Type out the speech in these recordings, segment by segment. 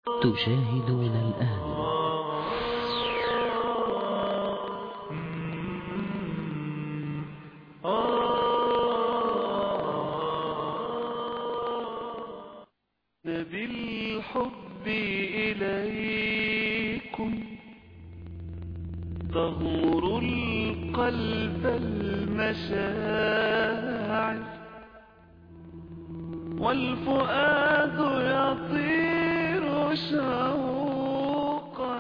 تشاهدون الآن بالحب إليكم تغمر القلب المشاعر والفؤاد يطير شوقا.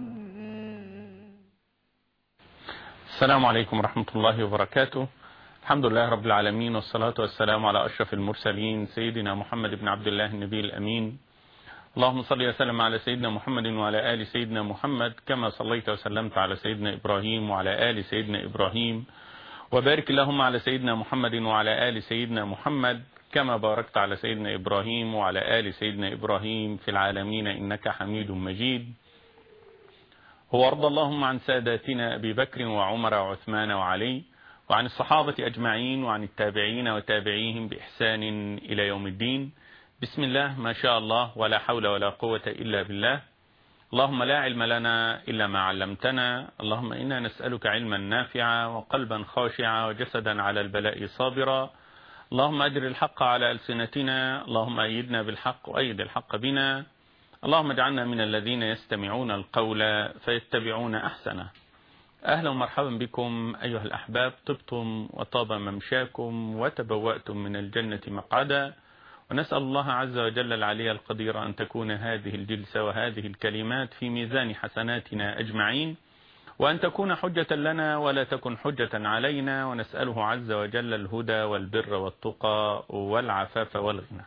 السلام عليكم ورحمة الله وبركاته. الحمد لله رب العالمين، والصلاة والسلام على أشرف المرسلين سيدنا محمد بن عبد الله النبي الأمين. اللهم صل وسلم على سيدنا محمد وعلى آل سيدنا محمد كما صليت وسلمت على سيدنا إبراهيم وعلى آل سيدنا إبراهيم، وبارك اللهم على سيدنا محمد وعلى آل سيدنا محمد كما باركت على سيدنا إبراهيم وعلى آل سيدنا إبراهيم في العالمين إنك حميد مجيد. هو أرضى اللهم عن ساداتنا أبي بكر وعمر وعثمان وعلي، وعن الصحابة أجمعين، وعن التابعين وتابعيهم بإحسان إلى يوم الدين. بسم الله ما شاء الله ولا حول ولا قوة إلا بالله. اللهم لا علم لنا إلا ما علمتنا. اللهم إنا نسألك علما نافعا وقلبا خاشعا وجسدا على البلاء صابرا. اللهم أجر الحق على ألسنتنا. اللهم أيدنا بالحق وأيد الحق بنا. اللهم اجعلنا من الذين يستمعون القول فيتبعون أحسنه. أهلا ومرحبا بكم أيها الأحباب، طبتم وطاب ممشاكم وتبوأتم من الجنة مقعدا، ونسأل الله عز وجل العلي القدير أن تكون هذه الجلسة وهذه الكلمات في ميزان حسناتنا أجمعين، وأن تكون حجة لنا ولا تكن حجة علينا، ونسأله عز وجل الهدى والبر والتقى والعفاف والغنى.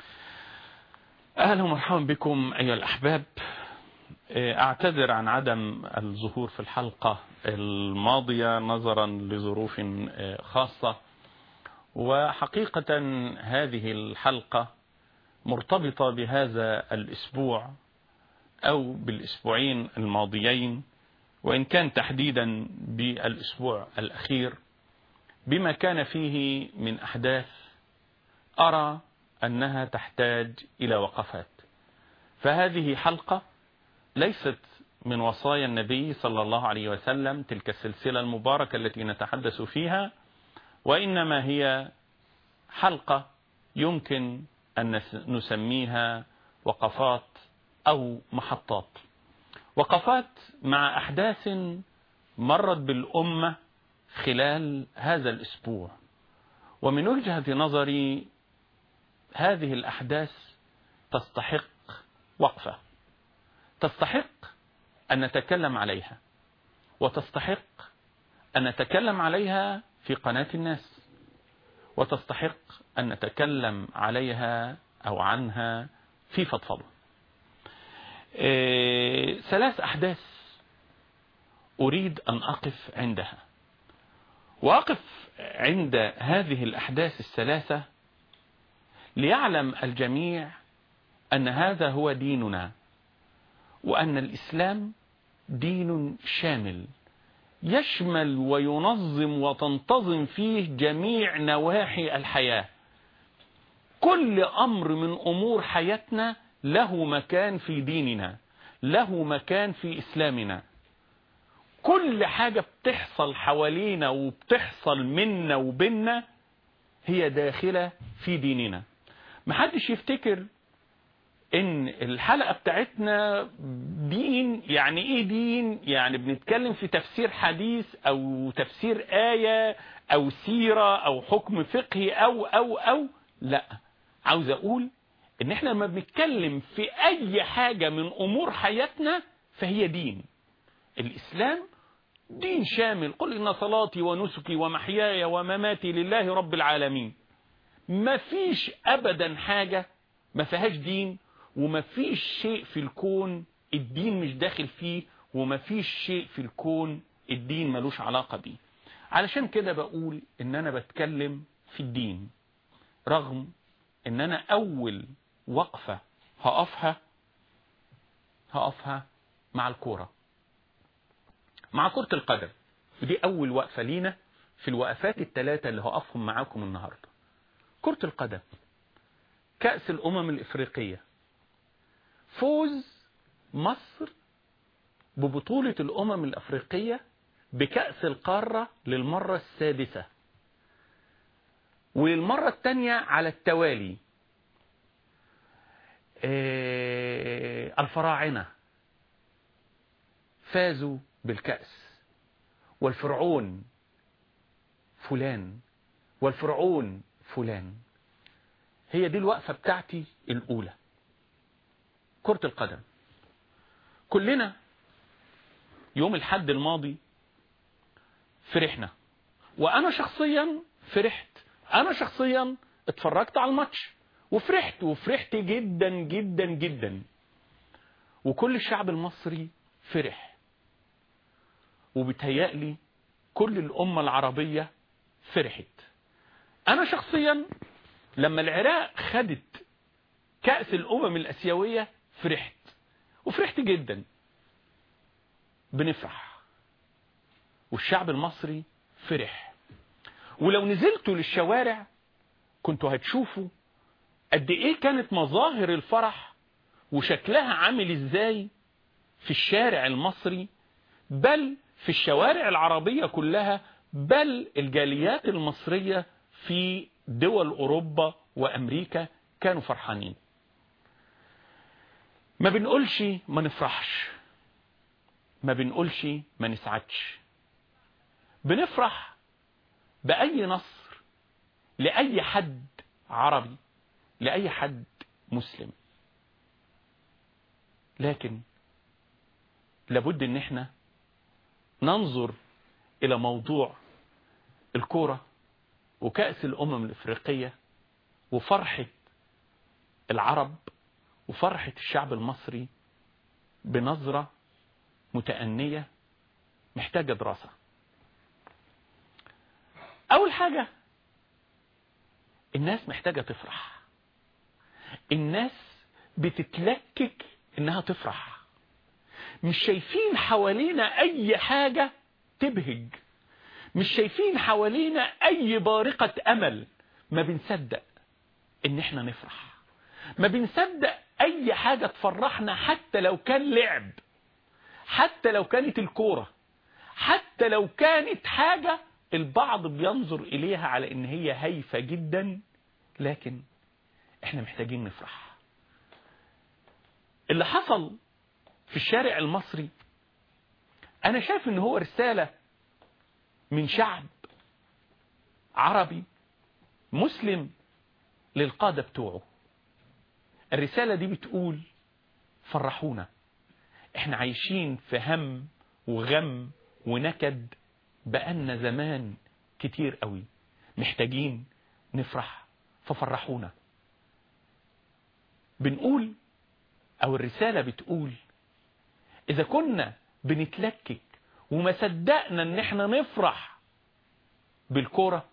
أهلا ومرحبا بكم أيها الأحباب. أعتذر عن عدم الظهور في الحلقة الماضية نظرا لظروف خاصة، وحقيقة هذه الحلقة مرتبطة بهذا الأسبوع أو بالأسبوعين الماضيين، وإن كان تحديدا بالأسبوع الأخير بما كان فيه من أحداث أرى أنها تحتاج إلى وقفات. فهذه حلقة ليست من وصايا النبي صلى الله عليه وسلم، تلك السلسلة المباركة التي نتحدث فيها، وإنما هي حلقة يمكن أن نسميها وقفات أو محطات، وقفات مع أحداث مرت بالأمة خلال هذا الأسبوع. ومن وجهة نظري هذه الأحداث تستحق وقفة، تستحق أن نتكلم عليها، وتستحق أن نتكلم عليها في قناة الناس، وتستحق أن نتكلم عليها أو عنها في فضفضة. ثلاث أحداث أريد أن أقف عندها، وأقف عند هذه الأحداث الثلاثة ليعلم الجميع أن هذا هو ديننا، وأن الإسلام دين شامل يشمل وينظم وتنتظم فيه جميع نواحي الحياة. كل أمر من أمور حياتنا له مكان في ديننا، له مكان في إسلامنا. كل حاجة بتحصل حوالينا وبتحصل منا وبيننا هي داخلة في ديننا. محدش يفتكر ان الحلقة بتاعتنا دين. يعني ايه دين؟ يعني بنتكلم في تفسير حديث او تفسير آية او سيرة او حكم فقهي او لا، عاوز اقول ان احنا لما بنتكلم في اي حاجة من امور حياتنا فهي دين. الاسلام دين شامل. قل ان صلاتي ونسكي ومحياي ومماتي لله رب العالمين. ما فيش ابدا حاجة ما فيهاش دين، وما فيش شيء في الكون الدين مش داخل فيه، وما فيش شيء في الكون الدين ملوش علاقة بيه. علشان كده بقول ان انا بتكلم في الدين، رغم ان انا اول وقفة هقفها مع الكورة، مع كرة القدم. ودي اول وقفة لينا في الوقفات الثلاثة اللي هقفهم معاكم النهاردة. كرة القدم، كأس الأمم الإفريقية، فوز مصر ببطولة الأمم الأفريقية بكأس القارة للمرة السادسة، والمرة الثانية على التوالي. الفراعنة فازوا بالكأس، والفرعون فلان والفرعون فلان. هي دي الوقفة بتاعتي الأولى. كرة القدم، كلنا يوم الحد الماضي فرحنا، وأنا شخصيا فرحت. أنا شخصيا اتفرجت على الماتش وفرحت جدا جدا جدا، وكل الشعب المصري فرح، وبتهيألي كل الأمة العربية فرحت. أنا شخصيا لما العراق خدت كأس الأمم الأسيوية وفرحت جدا. بنفرح، والشعب المصري فرح. ولو نزلتوا للشوارع كنتوا هتشوفوا قد ايه كانت مظاهر الفرح وشكلها عامل ازاي في الشارع المصري، بل في الشوارع العربية كلها، بل الجاليات المصرية في دول أوروبا وأمريكا كانوا فرحانين. ما بنقولش ما نفرحش، ما بنقولش ما نسعدش. بنفرح بأي نصر لأي حد عربي، لأي حد مسلم. لكن لابد ان احنا ننظر الى موضوع الكورة وكأس الأمم الأفريقية وفرحة العرب وفرحة الشعب المصري بنظرة متأنية محتاجة دراسة. أول حاجة، الناس محتاجة تفرح. الناس بتتلكك إنها تفرح، مش شايفين حوالينا أي حاجة تبهج، مش شايفين حوالينا أي بارقة أمل. ما بنصدق إن إحنا نفرح، ما بنصدق أي حاجة تفرحنا، حتى لو كان لعب، حتى لو كانت الكورة، حتى لو كانت حاجة البعض بينظر إليها على إن هي هايفة جدا، لكن إحنا محتاجين نفرح. اللي حصل في الشارع المصري أنا شايف إن هو رسالة من شعب عربي مسلم للقادة بتوعه. الرسالة دي بتقول فرحونا، احنا عايشين في هم وغم ونكد بقالنا زمان كتير قوي، محتاجين نفرح، ففرحونا. بنقول او الرسالة بتقول اذا كنا بنتلكك وما صدقنا ان احنا نفرح بالكورة،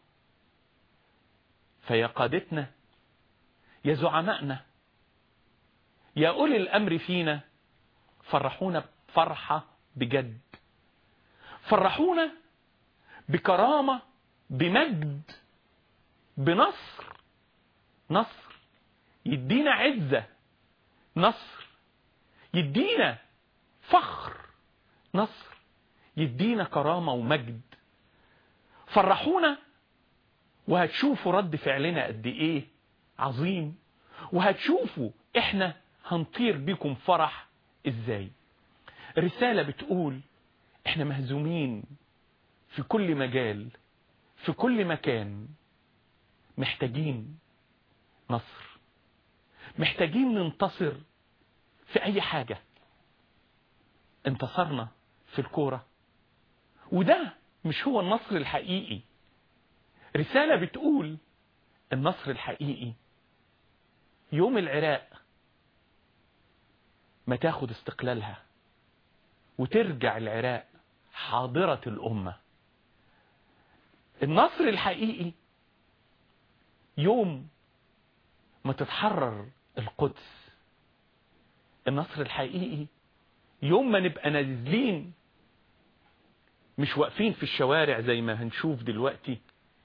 فيا قادتنا، يا زعمائنا، يا أولي الأمر فينا، فرحونا بفرحة بجد، فرحونا بكرامة، بمجد، بنصر. نصر يدينا عزة، نصر يدينا فخر، نصر يدينا كرامة ومجد. فرحونا، وهتشوفوا رد فعلنا قد ايه عظيم، وهتشوفوا احنا هنطير بيكم فرح ازاي. رسالة بتقول احنا مهزومين في كل مجال، في كل مكان، محتاجين نصر، محتاجين ننتصر في اي حاجة. انتصرنا في الكورة، وده مش هو النصر الحقيقي. رسالة بتقول النصر الحقيقي يوم العراق ما تاخد استقلالها وترجع العراق حاضرة الأمة. النصر الحقيقي يوم ما تتحرر القدس. النصر الحقيقي يوم ما نبقى نازلين، مش واقفين في الشوارع زي ما هنشوف دلوقتي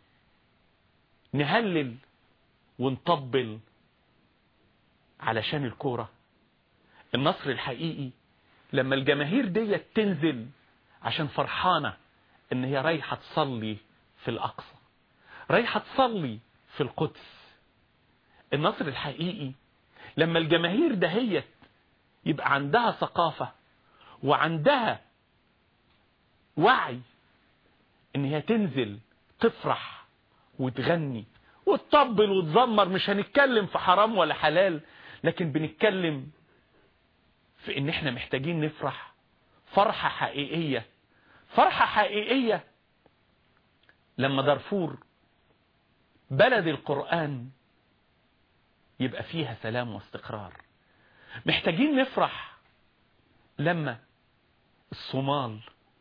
نهلل ونطبل علشان الكورة. النصر الحقيقي لما الجماهير دي تنزل عشان فرحانة ان هي رايحة تصلي في الأقصى، رايحة تصلي في القدس. النصر الحقيقي لما الجماهير دهيت يبقى عندها ثقافة وعندها وعي ان هي تنزل تفرح وتغني وتطبل وتزمر. مش هنتكلم في حرام ولا حلال، لكن بنتكلم في ان احنا محتاجين نفرح فرحة حقيقية. فرحة حقيقية لما دارفور بلد القرآن يبقى فيها سلام واستقرار. محتاجين نفرح لما الصومال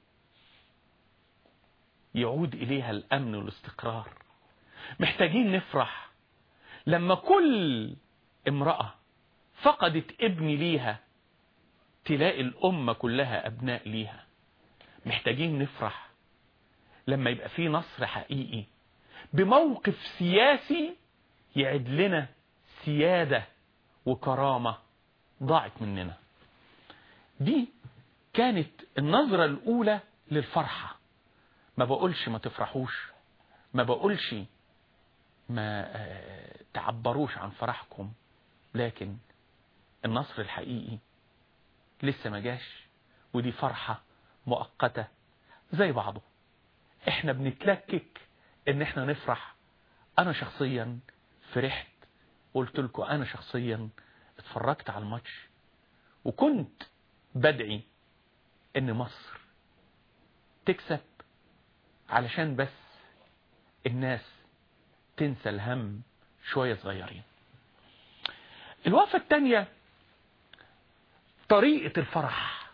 يعود إليها الأمن والاستقرار. محتاجين نفرح لما كل امرأة فقدت ابن ليها تلاقي الأمة كلها أبناء ليها. محتاجين نفرح لما يبقى في نصر حقيقي بموقف سياسي يعد لنا سيادة وكرامة ضاعت مننا. دي كانت النظرة الأولى للفرحة. ما بقولش ما تفرحوش، ما بقولش ما تعبروش عن فرحكم، لكن النصر الحقيقي لسه ما جاش، ودي فرحة مؤقتة زي بعضه. احنا بنتلكك ان احنا نفرح. انا شخصيا فرحت، قلت لكم انا شخصيا اتفرجت على الماتش وكنت بدعي ان مصر تكسب علشان بس الناس تنسى الهم شوية صغيرين. الوقفة التانية طريقة الفرح.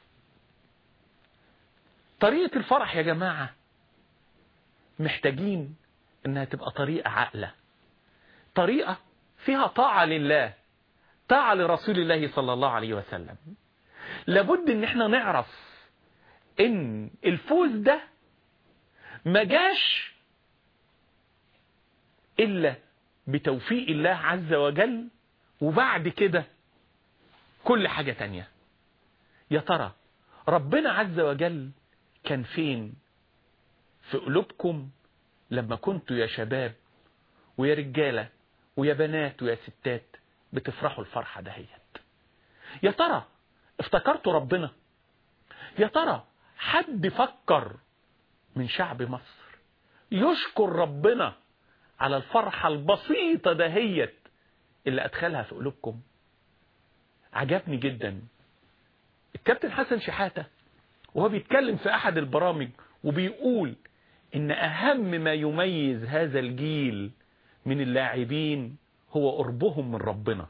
طريقة الفرح يا جماعة محتاجين انها تبقى طريقة عاقلة، طريقة فيها طاعة لله، طاعة لرسول الله صلى الله عليه وسلم. لابد ان احنا نعرف ان الفوز ده ما جاش الا بتوفيق الله عز وجل، وبعد كده كل حاجة تانية. يا ترى ربنا عز وجل كان فين في قلوبكم لما كنتوا يا شباب ويا رجالة ويا بنات ويا ستات بتفرحوا الفرحة دهيت؟ يا ترى افتكرتوا ربنا؟ يا ترى حد فكر من شعب مصر يشكر ربنا على الفرحة البسيطة دهيت اللي أدخلها في قلوبكم؟ عجبني جدا الكابتن حسن شحاتة وهو بيتكلم في أحد البرامج وبيقول إن أهم ما يميز هذا الجيل من اللاعبين هو قربهم من ربنا،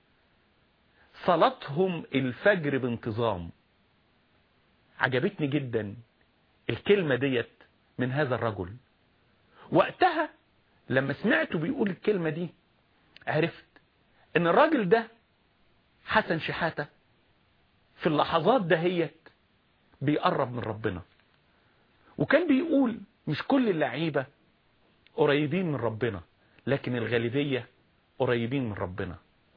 صلاتهم الفجر بانتظام. عجبتني جدا الكلمة ديت من هذا الرجل. وقتها لما سمعته بيقول الكلمة دي عرفت ان الراجل ده حسن شحاتة في اللحظات دهيت بيقرب من ربنا. وكان بيقول مش كل اللعيبة قريبين من ربنا، لكن الغالبية قريبين من ربنا.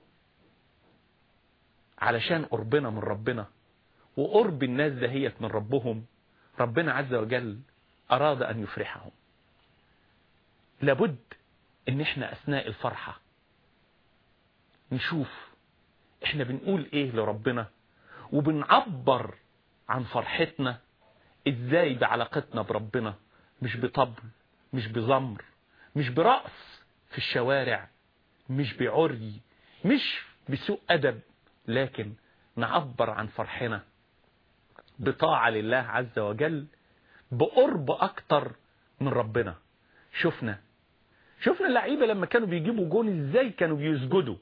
علشان قربنا من ربنا وقرب الناس دهيت من ربهم، ربنا عز وجل أراد أن يفرحهم. لابد ان احنا اثناء الفرحة نشوف احنا بنقول ايه لربنا وبنعبر عن فرحتنا ازاي بعلاقتنا بربنا، مش بطبل، مش بزمر، مش برقص في الشوارع، مش بعري، مش بسوء أدب، لكن نعبر عن فرحنا بطاعة لله عز وجل، بقرب أكتر من ربنا. شفنا اللعيبة لما كانوا بيجيبوا جون ازاي كانوا بيسجدوا،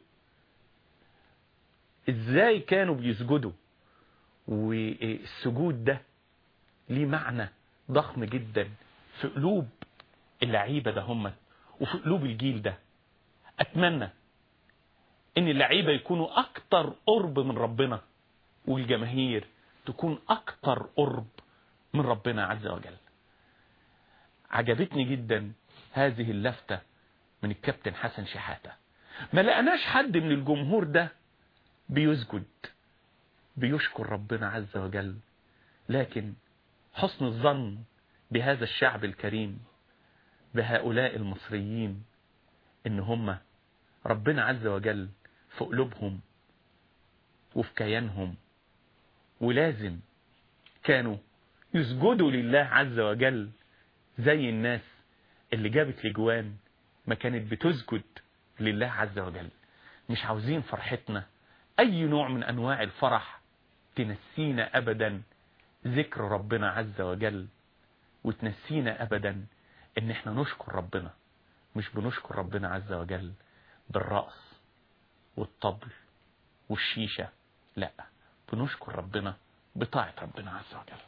ازاي كانوا بيسجدوا. والسجود ده ليه معنى ضخم جدا في قلوب اللعيبة ده هم وفي قلوب الجيل ده. أتمنى ان اللعيبة يكونوا اكتر قرب من ربنا والجماهير تكون اكتر قرب من ربنا عز وجل. عجبتني جدا هذه اللفتة من الكابتن حسن شحاتة. ما لقناش حد من الجمهور ده بيسجد، بيشكر ربنا عز وجل، لكن حسن الظن بهذا الشعب الكريم، بهؤلاء المصريين، ان هم ربنا عز وجل في قلوبهم وفي كيانهم، ولازم كانوا يسجدوا لله عز وجل زي الناس اللي جابت لجوان ما كانت بتسجد لله عز وجل. مش عاوزين فرحتنا اي نوع من انواع الفرح تنسينا ابدا ذكر ربنا عز وجل، وتنسينا ابدا ان احنا نشكر ربنا. مش بنشكر ربنا عز وجل بالرقص والطبل والشيشة، لا، بنشكر ربنا بطاعة ربنا عز وجل.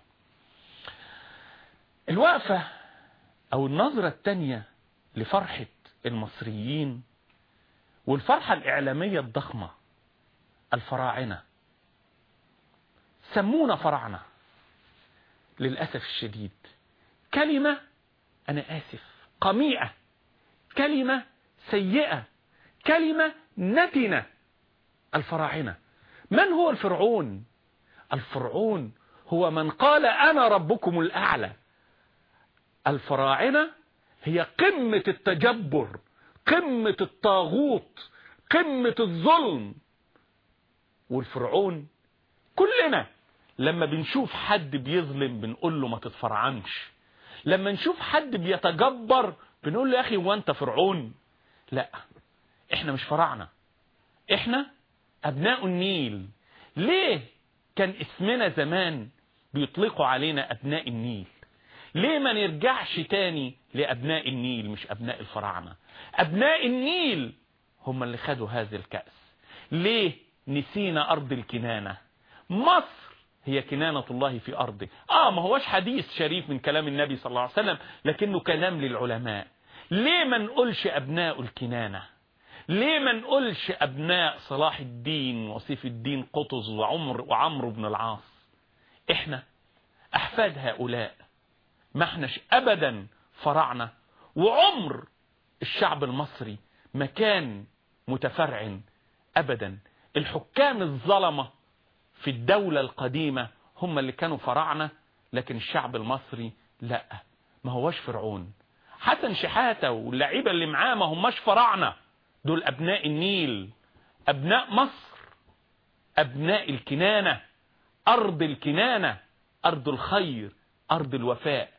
الوقفة او النظرة التانية لفرحة المصريين والفرحة الإعلامية الضخمة، الفراعنة. سمونا فراعنة للأسف الشديد، كلمة أنا آسف قميئة، كلمة سيئة، كلمة نتنة. الفراعنة. من هو الفرعون؟ الفرعون هو من قال أنا ربكم الأعلى. الفراعنة هي قمة التجبر، قمة الطاغوت، قمة الظلم. والفرعون كلنا لما بنشوف حد بيظلم بنقول له ما تتفرعنش، لما نشوف حد بيتجبر بنقول له يا أخي هو أنت فرعون؟ لا، احنا مش فراعنة، احنا أبناء النيل. ليه كان اسمنا زمان بيطلقوا علينا أبناء النيل؟ ليه ما نرجعش تاني لأبناء النيل مش أبناء الفراعنة؟ أبناء النيل هم اللي خدوا هذا الكأس. ليه نسينا أرض الكنانة؟ مصر هي كنانة الله في أرضه. ما هوش حديث شريف من كلام النبي صلى الله عليه وسلم، لكنه كلام للعلماء. ليه ما نقولش أبناء الكنانة؟ ليه ما نقولش أبناء صلاح الدين وسيف الدين قطز وعمرو بن العاص؟ إحنا أحفاد هؤلاء، ما احناش أبدا فراعنة. وعمر الشعب المصري ما كان متفرعن أبدا. الحكام الظلمة في الدولة القديمة هم اللي كانوا فراعنة، لكن الشعب المصري لا، ما هوش فرعون. حسن شحاتة واللعيبة اللي معاه ما هماش فراعنة، دول أبناء النيل، أبناء مصر، أبناء الكنانة، أرض الكنانة، أرض الخير، أرض الوفاء.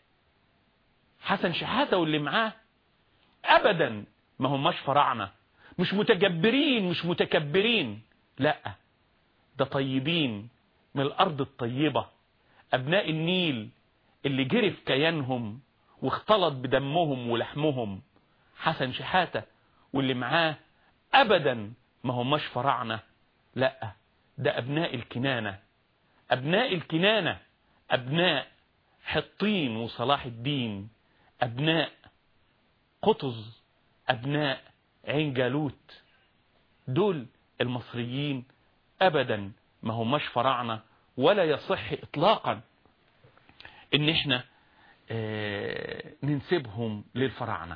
حسن شحاتة واللي معاه أبدا ما هماش فراعنة، مش متجبرين، مش متكبرين، لا، ده طيبين من الأرض الطيبة، أبناء النيل اللي جري في كيانهم واختلط بدمهم ولحمهم. حسن شحاتة واللي معاه أبدا ما هماش فراعنة، لا، ده أبناء الكنانة، أبناء الكنانة، أبناء حطين وصلاح الدين، أبناء قطز، أبناء عين جالوت. دول المصريين أبدا ما هماش فراعنة، ولا يصح إطلاقا إن إحنا ننسبهم للفراعنة.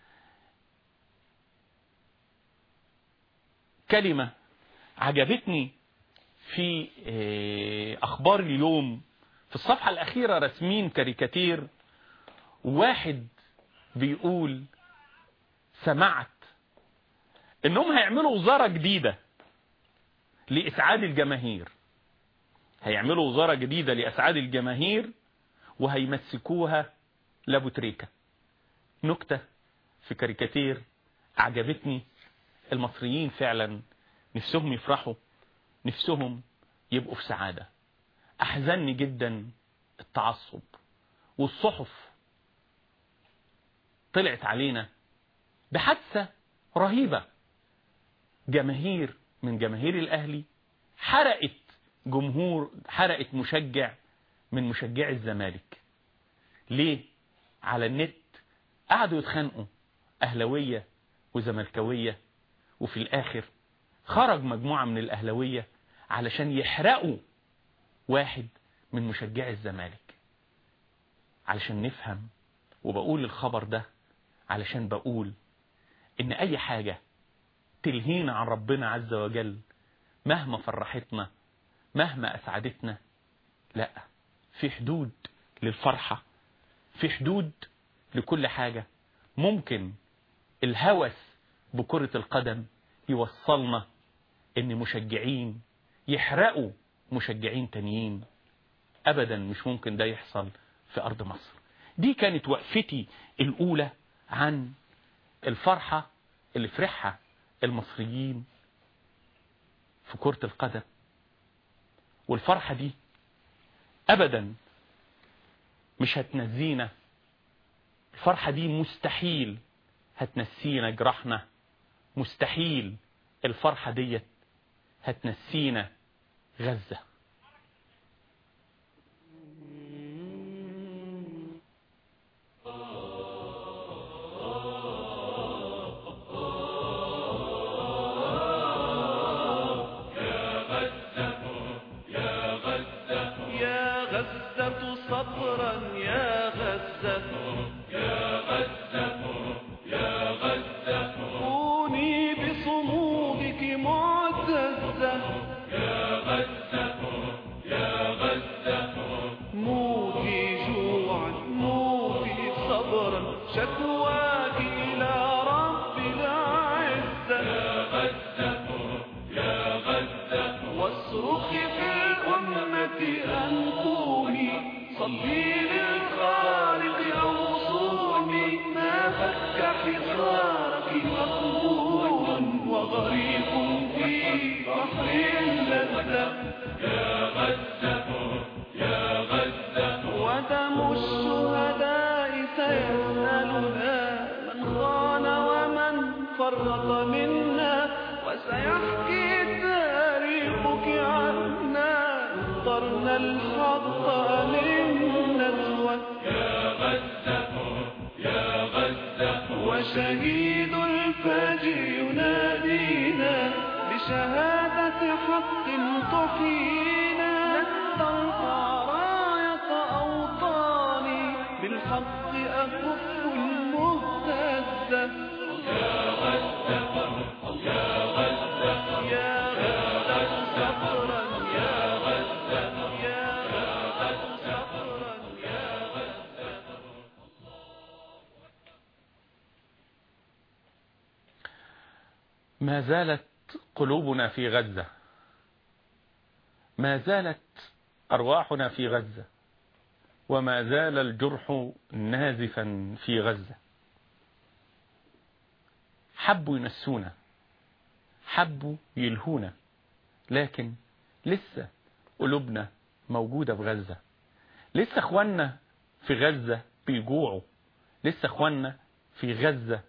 كلمة عجبتني في أخبار اليوم، في الصفحة الأخيرة رسمين كاريكاتير، واحد بيقول سمعت إنهم هيعملوا وزارة جديدة لإسعاد الجماهير، هيعملوا وزارة جديدة لإسعاد الجماهير وهيمسكوها لابو تريكة. نكتة في كاريكاتير أعجبتني. المصريين فعلا نفسهم يفرحوا، نفسهم يبقوا في سعادة. أحزنني جدا التعصب، والصحف طلعت علينا بحادثة رهيبة. جماهير من جماهير الأهلي حرقت مشجع من مشجعي الزمالك. ليه؟ على النت قعدوا يتخانقوا أهلوية وزملكاوية، وفي الآخر خرج مجموعة من الأهلوية علشان يحرقوا واحد من مشجعي الزمالك. علشان نفهم، وبقول الخبر ده علشان بقول إن أي حاجة تلهينا عن ربنا عز وجل مهما فرحتنا، مهما أسعدتنا، لا، في حدود للفرحة، في حدود لكل حاجة. ممكن الهوس بكرة القدم يوصلنا ان مشجعين يحرقوا مشجعين تانيين. ابدا مش ممكن ده يحصل في ارض مصر. دي كانت وقفتي الاولى عن الفرحة اللي فرحها المصريين في كرة القدم. والفرحة دي ابدا مش هتنزينا، الفرحة دي مستحيل هتنسينا جرحنا، مستحيل الفرحة دي هتنسينا غزة. صبرا يا غزة، يا غزة، يا غزة، كوني بصمودك معتزة، يا غزة، يا غزة، موتي جوعا موتي صبرا، شكواك إلى رب العزة، يا غزة، يا غزة، واصرخي في الأمة أن قومي، صلي للخالق أو صومي، ما فك حصارك مقبول وغريق في بحر اللذة، يا غزة، يا غزة، ودم الشهداء سيسألنا من خان ومن فرط منا، وسيحكي تاريخك عنا، اخترنا الحق من نزوة، يا غزة، يا غزة، وشهيد الفجر ينادينا بشهادة حق تحيينا، نسترفع راية أوطاني بالحق أكف المهتزة، يا غزة، يا غزة، يا غزة صبرا يا غزة، يا غزة صبرا يا غزة. ما زالت قلوبنا في غزة، ما زالت أرواحنا في غزة، وما زال الجرح نازفا في غزة. حبوا ينسونا، حبوا يلهونا، لكن لسه قلوبنا موجودة في غزة. لسه اخواننا في غزة بيجوعوا، لسه اخواننا في غزة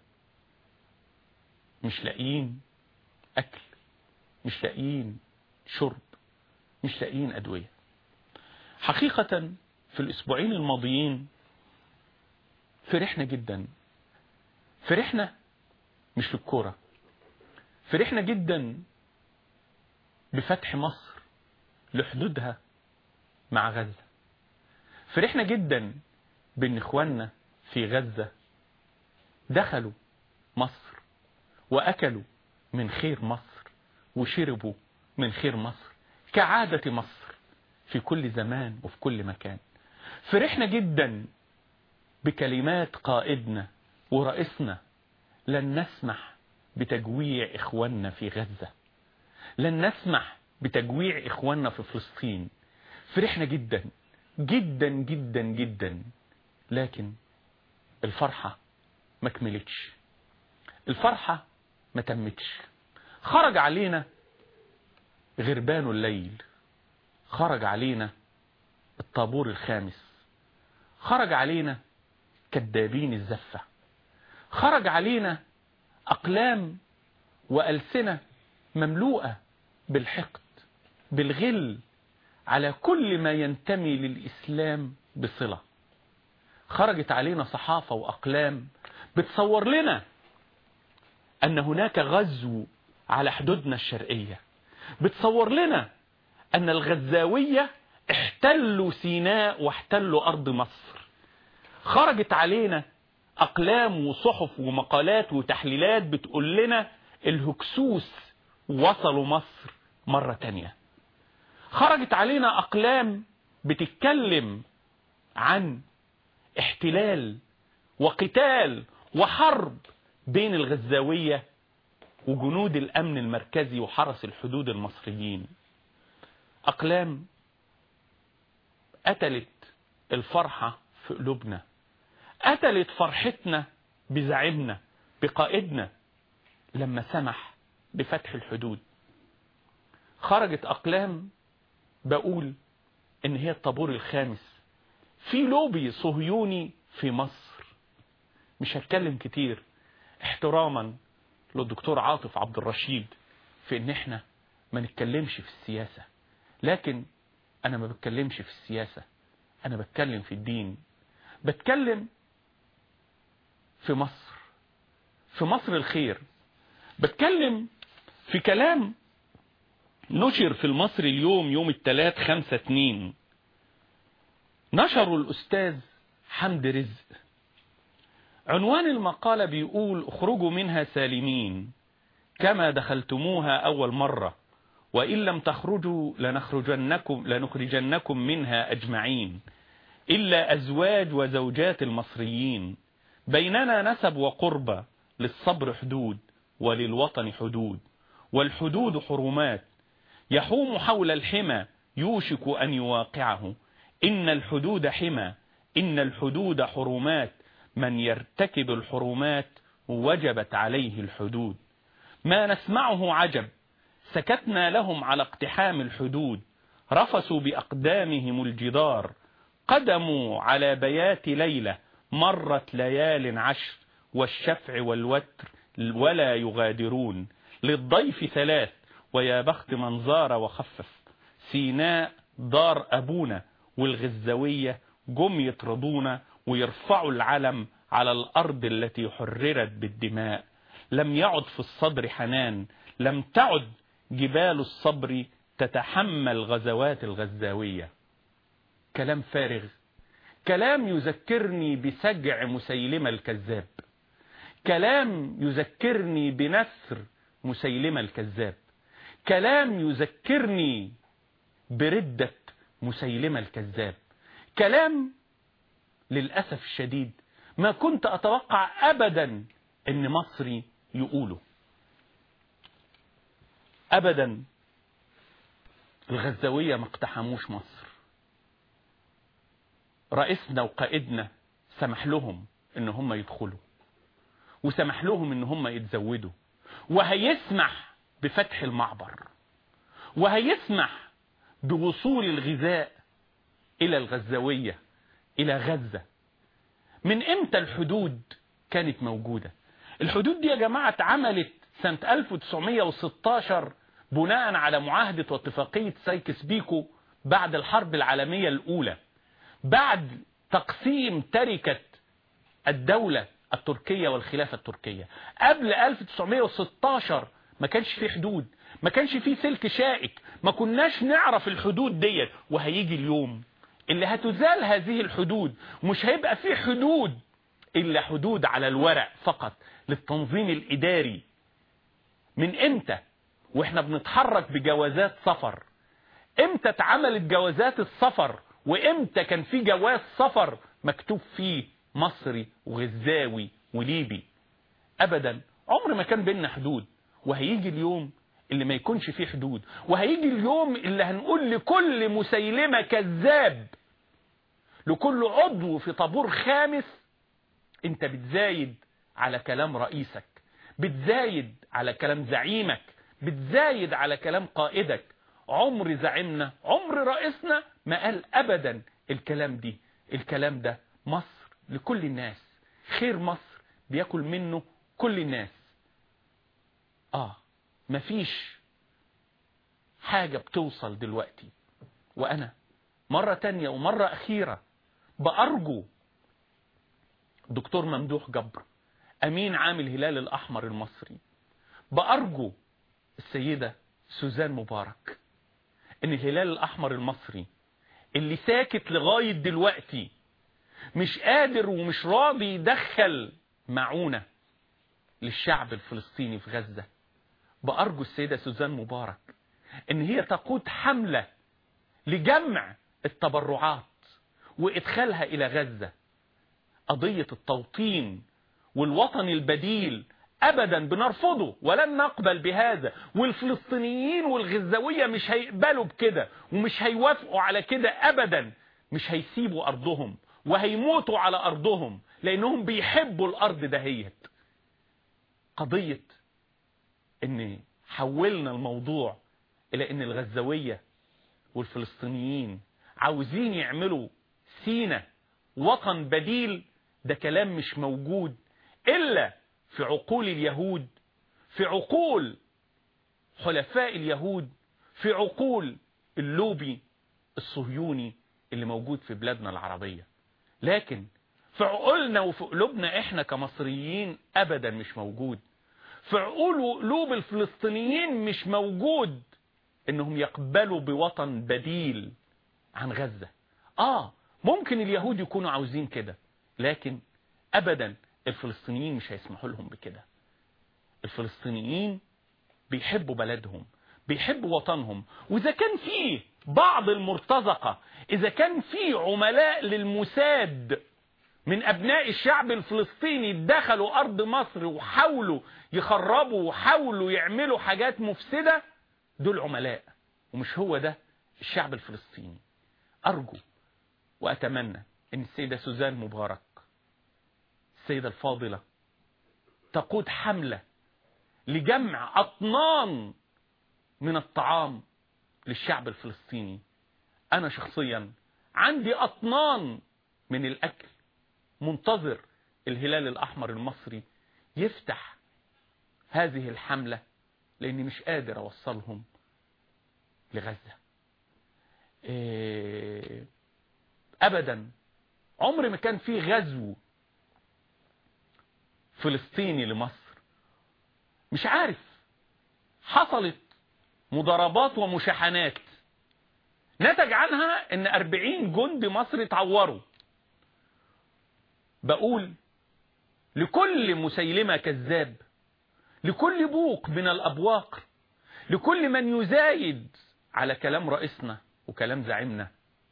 مش لاقيين أكل، مش لاقيين شرب، مش لاقيين أدوية. حقيقة في الأسبوعين الماضيين فرحنا جدا، فرحنا مش للكورة، فرحنا جدا بفتح مصر لحدودها مع غزة، فرحنا جدا بأن إخواننا في غزة دخلوا مصر وأكلوا من خير مصر وشربوا من خير مصر كعادة مصر في كل زمان وفي كل مكان. فرحنا جدا بكلمات قائدنا ورئيسنا: لن نسمح بتجويع إخواننا في غزة، لن نسمح بتجويع إخواننا في فلسطين. فرحنا جدا جدا جدا جدا، لكن الفرحة ما كملتش، الفرحة ما تمتش. خرج علينا غربان الليل، خرج علينا الطابور الخامس، خرج علينا كذابين الزفة، خرج علينا أقلام وألسنة مملوءة بالحقد بالغل على كل ما ينتمي للإسلام بصلة. خرجت علينا صحافة وأقلام بتصور لنا أن هناك غزو على حدودنا الشرقية، بتصور لنا أن الغزاوية احتلوا سيناء واحتلوا أرض مصر. خرجت علينا أقلام وصحف ومقالات وتحليلات بتقول لنا الهكسوس وصلوا مصر مرة تانية. خرجت علينا أقلام بتتكلم عن احتلال وقتال وحرب بين الغزاوية وجنود الأمن المركزي وحرس الحدود المصريين. أقلام قتلت الفرحة في قلوبنا، قتلت فرحتنا بزعيمنا بقائدنا لما سمح بفتح الحدود. خرجت أقلام بقول إن هي الطابور الخامس في لوبي صهيوني في مصر. مش هتكلم كتير احتراما للدكتور عاطف عبد الرشيد في إن احنا ما نتكلمش في السياسة، لكن أنا ما بتكلمش في السياسة، أنا بتكلم في الدين، بتكلم في مصر، في مصر الخير. بتكلم في كلام نشر في المصري اليوم يوم الثلاث 5/2، نشروا الأستاذ حمد رزق. عنوان المقالة بيقول: اخرجوا منها سالمين كما دخلتموها أول مرة، وإن لم تخرجوا لنخرجنكم منها أجمعين إلا أزواج وزوجات المصريين. بيننا نسب وقربة، للصبر حدود وللوطن حدود، والحدود حرمات يحوم حول الحمى يوشك أن يواقعه. إن الحدود حمى، إن الحدود حرمات، من يرتكب الحرمات وجبت عليه الحدود. ما نسمعه عجب، سكتنا لهم على اقتحام الحدود، رفسوا بأقدامهم الجدار، قدموا على بيات ليلة، مرت ليال عشر، والشفع والوتر ولا يغادرون. للضيف 3 ويا بخت من زار وخفف، سيناء دار أبونا، والغزاوية جم يطردونا ويرفعوا العلم على الأرض التي حررت بالدماء. لم يعد في الصدر حنان، لم تعد جبال الصبر تتحمل غزوات الغزاوية. كلام فارغ، كلام يذكرني بسجع مسيلمة الكذاب، كلام يذكرني بنثر مسيلمة الكذاب، كلام يذكرني بردة مسيلمة الكذاب، كلام للأسف الشديد ما كنت أتوقع أبدا أن مصري يقوله أبدا. الغزاوية ما اقتحموش مصر، رئيسنا وقائدنا سمح لهم ان هم يدخلوا، وسمح لهم ان هم يتزودوا، وهيسمح بفتح المعبر، وهيسمح بوصول الغذاء الى الغزاوية الى غزة. من امتى الحدود كانت موجودة؟ الحدود دي يا جماعة اتعملت سنة 1916 بناء على معاهدة واتفاقية سايكس بيكو بعد الحرب العالمية الأولى، بعد تقسيم تركة الدولة التركية والخلافة التركية. قبل 1916 ما كانش في حدود، ما كانش في سلك شائك، ما كناش نعرف الحدود ديت. وهيجي اليوم اللي هتزال هذه الحدود، ومش هيبقى في حدود إلا حدود على الورق فقط للتنظيم الإداري. من امتى واحنا بنتحرك بجوازات سفر؟ امتى اتعملت جوازات السفر؟ وامتى كان في جواز سفر مكتوب فيه مصري وغزاوي وليبي؟ ابدا، عمر ما كان بيننا حدود. وهيجي اليوم اللي ما يكونش فيه حدود، وهيجي اليوم اللي هنقول لكل مسيلمة كذاب، لكل عضو في طابور خامس: انت بتزايد على كلام رئيسك، بتزايد على كلام زعيمك، بتزايد على كلام قائدك. عمر زعيمنا عمر رئيسنا ما قال ابدا الكلام ده مصر لكل الناس، خير مصر بياكل منه كل الناس. مفيش حاجة بتوصل دلوقتي. وانا مرة تانية ومرة اخيرة بأرجو دكتور ممدوح جبر امين عام الهلال الاحمر المصري، بأرجو السيدة سوزان مبارك، ان الهلال الاحمر المصري اللي ساكت لغاية دلوقتي مش قادر ومش راضي يدخل معونة للشعب الفلسطيني في غزة، بأرجو السيدة سوزان مبارك ان هي تقود حملة لجمع التبرعات وإدخالها إلى غزة. قضية التوطين والوطن البديل أبدا بنرفضه ولن نقبل بهذا، والفلسطينيين والغزاوية مش هيقبلوا بكده ومش هيوافقوا على كده أبدا. مش هيسيبوا أرضهم وهيموتوا على أرضهم لأنهم بيحبوا الأرض دهيت. قضية إن حولنا الموضوع إلى إن الغزاوية والفلسطينيين عاوزين يعملوا سينا وطن بديل، ده كلام مش موجود إلا في عقول اليهود، في عقول حلفاء اليهود، في عقول اللوبي الصهيوني اللي موجود في بلادنا العربية. لكن في عقولنا وفي قلوبنا احنا كمصريين ابدا مش موجود. في عقول وقلوب الفلسطينيين مش موجود انهم يقبلوا بوطن بديل عن غزة. ممكن اليهود يكونوا عاوزين كده، لكن ابدا الفلسطينيين مش هيسمحوا لهم بكده. الفلسطينيين بيحبوا بلدهم، بيحبوا وطنهم. وإذا كان فيه بعض المرتزقة، إذا كان فيه عملاء للموساد من أبناء الشعب الفلسطيني دخلوا أرض مصر وحاولوا يخربوا وحاولوا يعملوا حاجات مفسدة، دول عملاء ومش هو ده الشعب الفلسطيني. أرجو وأتمنى أن السيدة سوزان مبارك السيدة الفاضلة تقود حملة لجمع أطنان من الطعام للشعب الفلسطيني. أنا شخصيا عندي أطنان من الأكل، منتظر الهلال الأحمر المصري يفتح هذه الحملة لأني مش قادر أوصلهم لغزة. أبدا عمر ما كان في غزو فلسطيني لمصر. مش عارف، حصلت مضاربات ومشاحنات نتج عنها ان 40 جندي مصري اتعوروا. بقول لكل مسيلمة كذاب، لكل بوق من الأبواق، لكل من يزايد على كلام رئيسنا وكلام زعيمنا،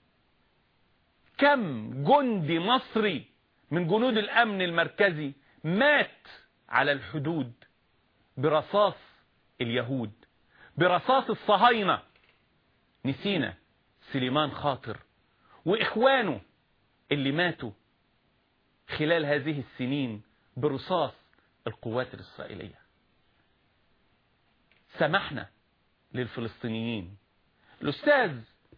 كم جندي مصري من جنود الأمن المركزي مات على الحدود برصاص اليهود، برصاص الصهاينة. نسينا سليمان خاطر وإخوانه اللي ماتوا خلال هذه السنين برصاص القوات الإسرائيلية. سمحنا للفلسطينيين. الأستاذ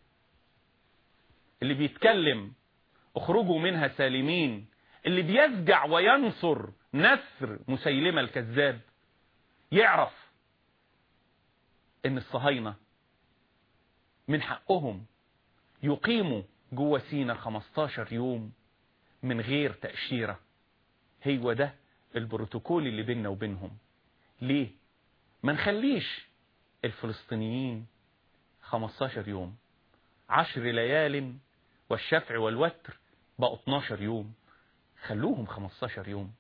اللي بيتكلم اخرجوا منها سالمين، اللي بيزجع وينصر نسر مسيلمة الكذاب، يعرف ان الصهاينة من حقهم يقيموا جوه سينا 15 يوم من غير تأشيرة. هو ده البروتوكول اللي بيننا وبينهم. ليه ما نخليش الفلسطينيين 15 يوم؟ 10 ليال والشفع والوتر بقوا 12 يوم، خلوهم 15 يوم.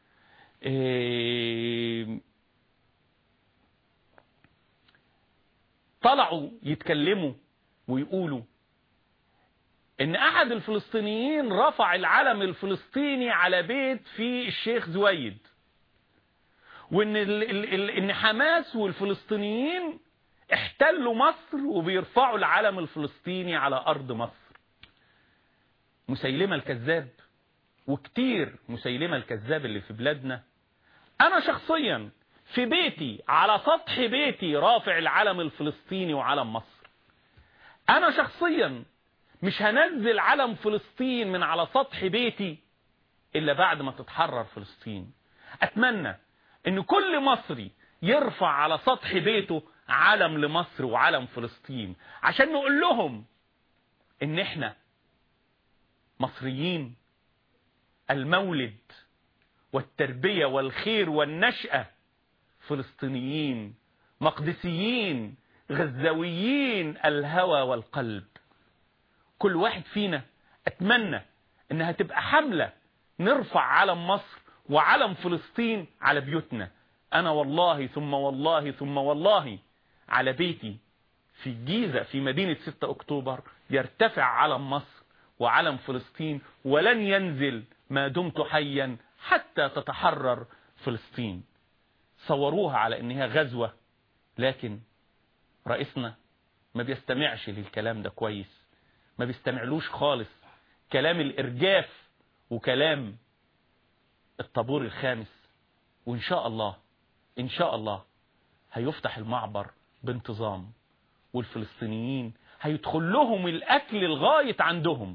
طلعوا يتكلموا ويقولوا ان احد الفلسطينيين رفع العلم الفلسطيني على بيت في الشيخ زويد، وان ان حماس والفلسطينيين احتلوا مصر وبيرفعوا العلم الفلسطيني على ارض مصر. مسيلمة الكذاب وكتير مسيلمة الكذاب اللي في بلادنا. انا شخصيا في بيتي على سطح بيتي رافع العلم الفلسطيني وعلم مصر. انا شخصيا مش هنزل علم فلسطين من على سطح بيتي الا بعد ما تتحرر فلسطين. اتمنى ان كل مصري يرفع على سطح بيته علم لمصر وعلم فلسطين، عشان نقول لهم ان احنا مصريين. المولد والتربية والخير والنشأة فلسطينيين، مقدسيين، غزاويين الهوى والقلب. كل واحد فينا اتمنى انها تبقى حملة نرفع علم مصر وعلم فلسطين على بيوتنا. انا والله ثم والله ثم والله على بيتي في الجيزة في مدينة 6 أكتوبر يرتفع علم مصر وعلم فلسطين، ولن ينزل ما دمت حيا حتى تتحرر فلسطين. صوروها على انها غزوة، لكن رئيسنا ما بيستمعش للكلام ده كويس، ما بيستمعلوش خالص. كلام الإرجاف وكلام الطابور الخامس. وإن شاء الله إن شاء الله هيفتح المعبر بانتظام، والفلسطينيين هيدخل لهم الأكل لغاية عندهم.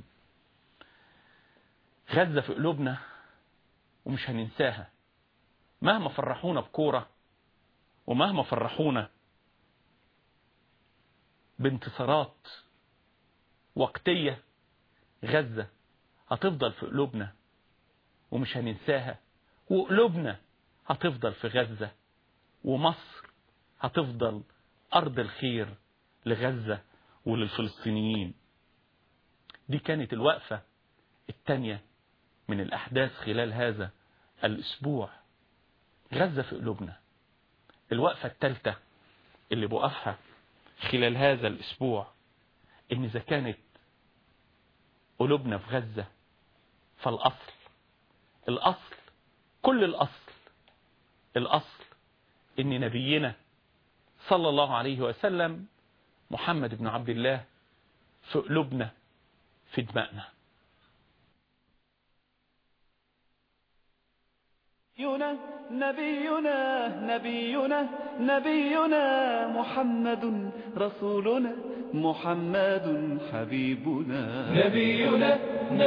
غزة في قلوبنا ومش هننساها، مهما فرحونا بكورة ومهما فرحونا بانتصارات وقتية، غزة هتفضل في قلوبنا ومش هننساها، وقلوبنا هتفضل في غزة، ومصر هتفضل أرض الخير لغزة وللفلسطينيين. دي كانت الوقفة الثانية من الأحداث خلال هذا الأسبوع. غزة في قلوبنا. الوقفة الثالثة اللي بوقفها خلال هذا الأسبوع، إن إذا كانت قلوبنا في غزة فالأصل كل الأصل إن نبينا صلى الله عليه وسلم محمد بن عبد الله في قلوبنا في دمائنا. نبينا محمد رسولنا، محمد حبيبنا. نبينا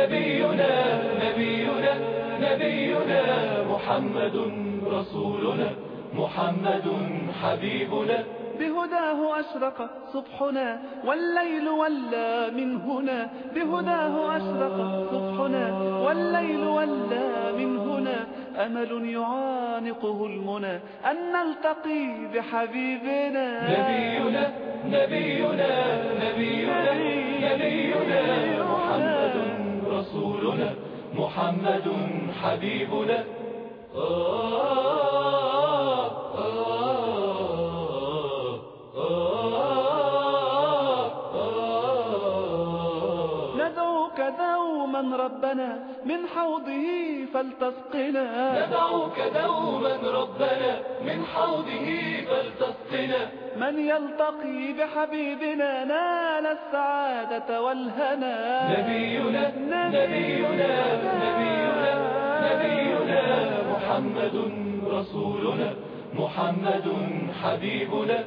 محمد رسولنا، محمد حبيبنا. بهداه أشرق صبحنا والليل ولى من هنا، بهداه أشرق صبحنا والليل ولى من هنا. أمل يعانقه المنى أن نلتقي بحبيبنا. نبينا محمد رسولنا، محمد حبيبنا. ندعوك دوما ربنا من حوضه فلتسقنا، ندعوك دوما ربنا من حوضه فلتسقنا. من يلتقي بحبيبنا نال السعادة والهنا. نبينا محمد رسولنا، محمد حبيبنا.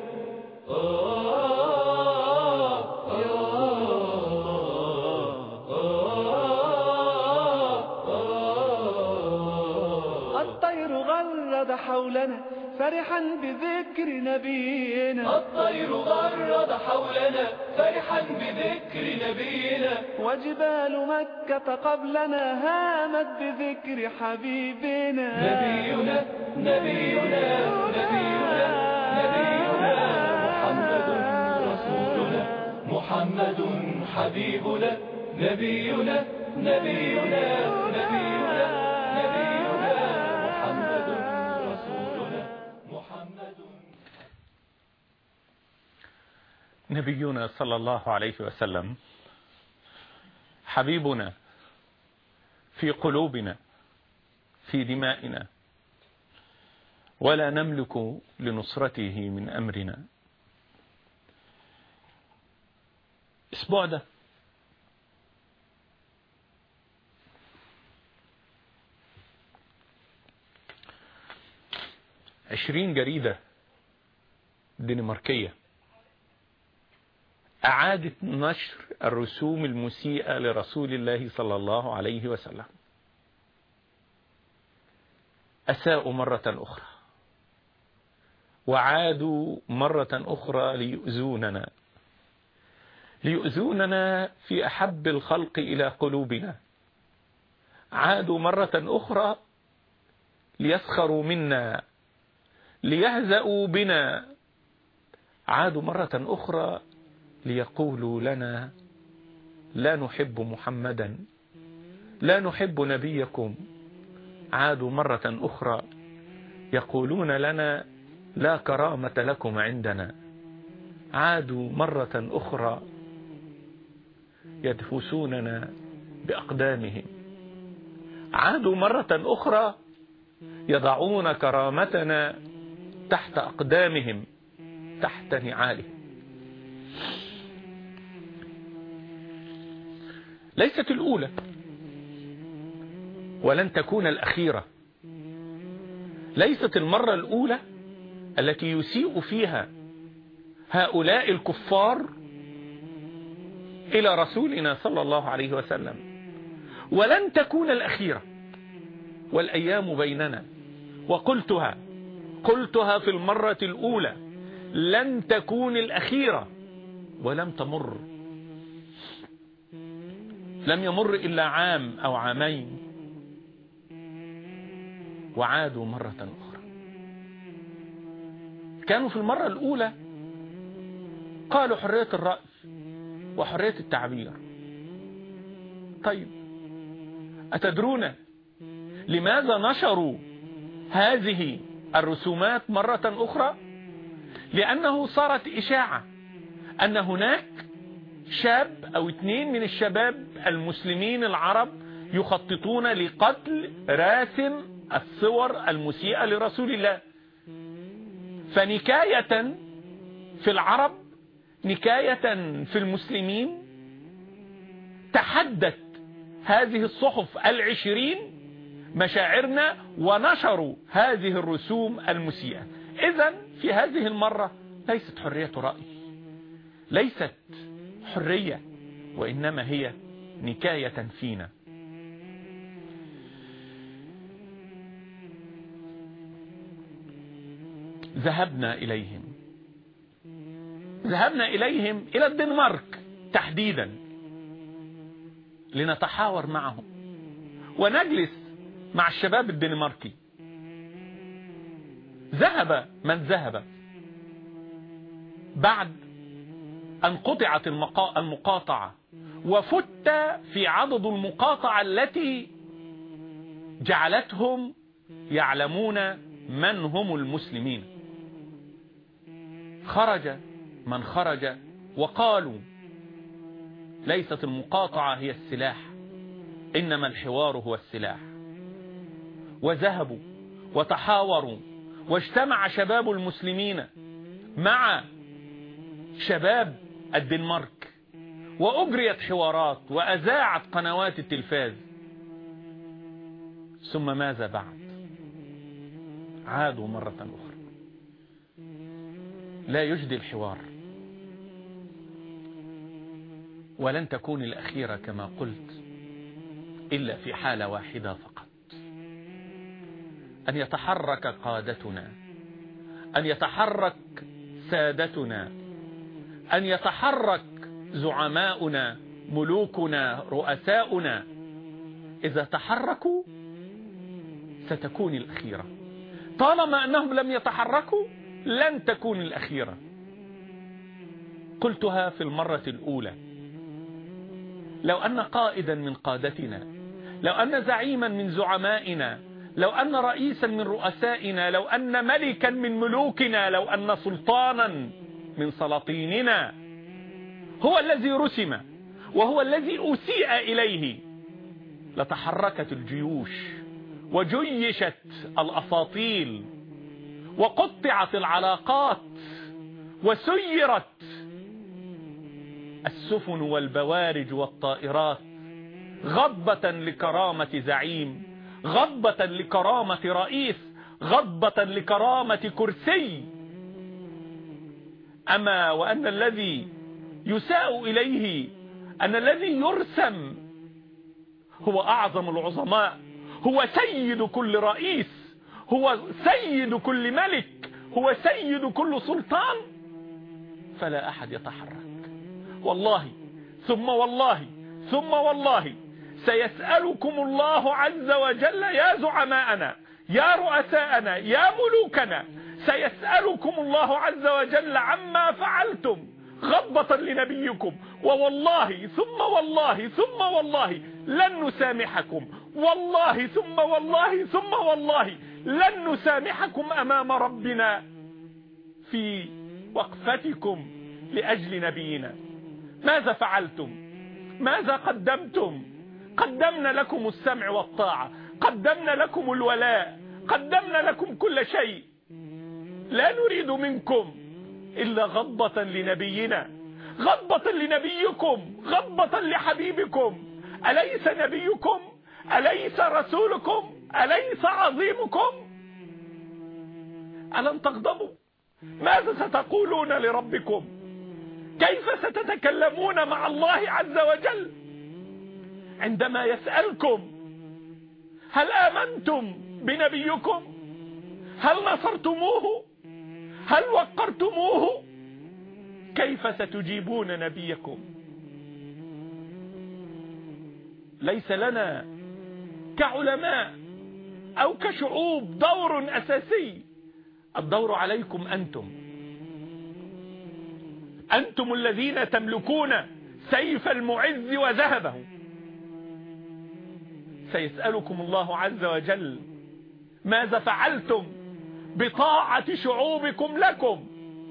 الطير غرد حولنا فرحا بذكر نبينا، الطير غرد حولنا فرحا بذكر نبينا. وجبال مكة قبلنا هامت بذكر حبيبنا. نبينا محمد رسولنا، محمد حبيبنا. نبينا محمد رسولنا، محمد. نبينا صلى الله عليه وسلم حبيبنا في قلوبنا في دمائنا، ولا نملك لنصرته من أمرنا. الأسبوع ده 20 جريدة دنماركية أعادت نشر الرسوم المسيئة لرسول الله صلى الله عليه وسلم. أساءوا مرة أخرى وعادوا مرة أخرى ليؤذوننا في أحب الخلق إلى قلوبنا. عادوا مرة أخرى ليسخروا منا، ليهزأوا بنا. عادوا مرة أخرى ليقولوا لنا لا نحب محمدا، لا نحب نبيكم. عادوا مرة أخرى يقولون لنا لا كرامة لكم عندنا. عادوا مرة أخرى يدفسوننا بأقدامهم، عادوا مرة أخرى يضعون كرامتنا تحت أقدامهم، تحت نعالهم. ليست الأولى ولن تكون الأخيرة. ليست المرة الأولى التي يسيء فيها هؤلاء الكفار إلى رسولنا صلى الله عليه وسلم، ولن تكون الأخيرة. والأيام بيننا، قلتها في المرة الأولى، لن تكون الأخيرة. ولم تمر، لم يمر إلا عام أو عامين وعادوا مرة أخرى. كانوا في المرة الأولى قالوا حرية الرأي وحرية التعبير. طيب، أتدرون لماذا نشروا هذه الرسومات مرة أخرى؟ لأنه صارت إشاعة أن هناك شاب أو 2 من الشباب المسلمين العرب يخططون لقتل راسم الصور المسيئة لرسول الله. فنكاية في العرب، نكاية في المسلمين، تحدت هذه الصحف 20 مشاعرنا ونشروا هذه الرسوم المسيئة. إذن في هذه المرة ليست حرية رأي، ليست حرية، وإنما هي نكاية فينا. ذهبنا إليهم إلى الدنمارك تحديدا لنتحاور معهم ونجلس مع الشباب الدنماركي. ذهب من ذهب بعد أن قطعت المقاطعة وفت في عضد المقاطعة التي جعلتهم يعلمون من هم المسلمين. خرج من خرج وقالوا ليست المقاطعة هي السلاح، إنما الحوار هو السلاح. وذهبوا وتحاوروا، واجتمع شباب المسلمين مع شباب الدنمارك، وأجريت حوارات وأذاعت قنوات التلفاز. ثم ماذا بعد؟ عادوا مرة أخرى. لا يجدي الحوار، ولن تكون الأخيرة كما قلت إلا في حالة واحدة فقط، أن يتحرك قادتنا، أن يتحرك سادتنا، أن يتحرك زعماؤنا، ملوكنا، رؤساؤنا. إذا تحركوا ستكون الأخيرة. طالما أنهم لم يتحركوا لن تكون الأخيرة. قلتها في المرة الأولى، لو أن قائدا من قادتنا، لو أن زعيما من زعمائنا، لو أن رئيسا من رؤسائنا، لو أن ملكا من ملوكنا، لو أن سلطانا من سلاطيننا هو الذي رسم وهو الذي أسيء إليه، لتحركت الجيوش وجيشت الأساطيل وقطعت العلاقات وسيرت السفن والبوارج والطائرات، غضبة لكرامة زعيم، غضبة لكرامة رئيس، غضبة لكرامة كرسي. أما وأن الذي يساء إليه، أن الذي يرسم هو أعظم العظماء، هو سيد كل رئيس، هو سيد كل ملك، هو سيد كل سلطان، فلا أحد يتحرك. والله ثم والله ثم والله سيسألكم الله عز وجل يا زعماءنا، يا رؤساءنا، يا ملوكنا، سيسألكم الله عز وجل عما فعلتم غضبة لنبيكم. ووالله ثم والله ثم والله لن نسامحكم، والله ثم والله ثم والله لن نسامحكم أمام ربنا في وقفتكم لأجل نبينا. ماذا فعلتم؟ ماذا قدمتم؟ قدمنا لكم السمع والطاعة، قدمنا لكم الولاء، قدمنا لكم كل شيء. لا نريد منكم إلا غضبة لنبينا، غضبة لنبيكم، غضبة لحبيبكم. أليس نبيكم؟ أليس رسولكم؟ أليس عظيمكم؟ ألن تغضبوا؟ ماذا ستقولون لربكم؟ كيف ستتكلمون مع الله عز وجل عندما يسألكم هل آمنتم بنبيكم؟ هل نصرتموه؟ هل وقرتموه؟ كيف ستجيبون نبيكم؟ ليس لنا كعلماء أو كشعوب دور أساسي، الدور عليكم أنتم الذين تملكون سيف المعز وذهبه. سيسألكم الله عز وجل ماذا فعلتم بطاعة شعوبكم لكم.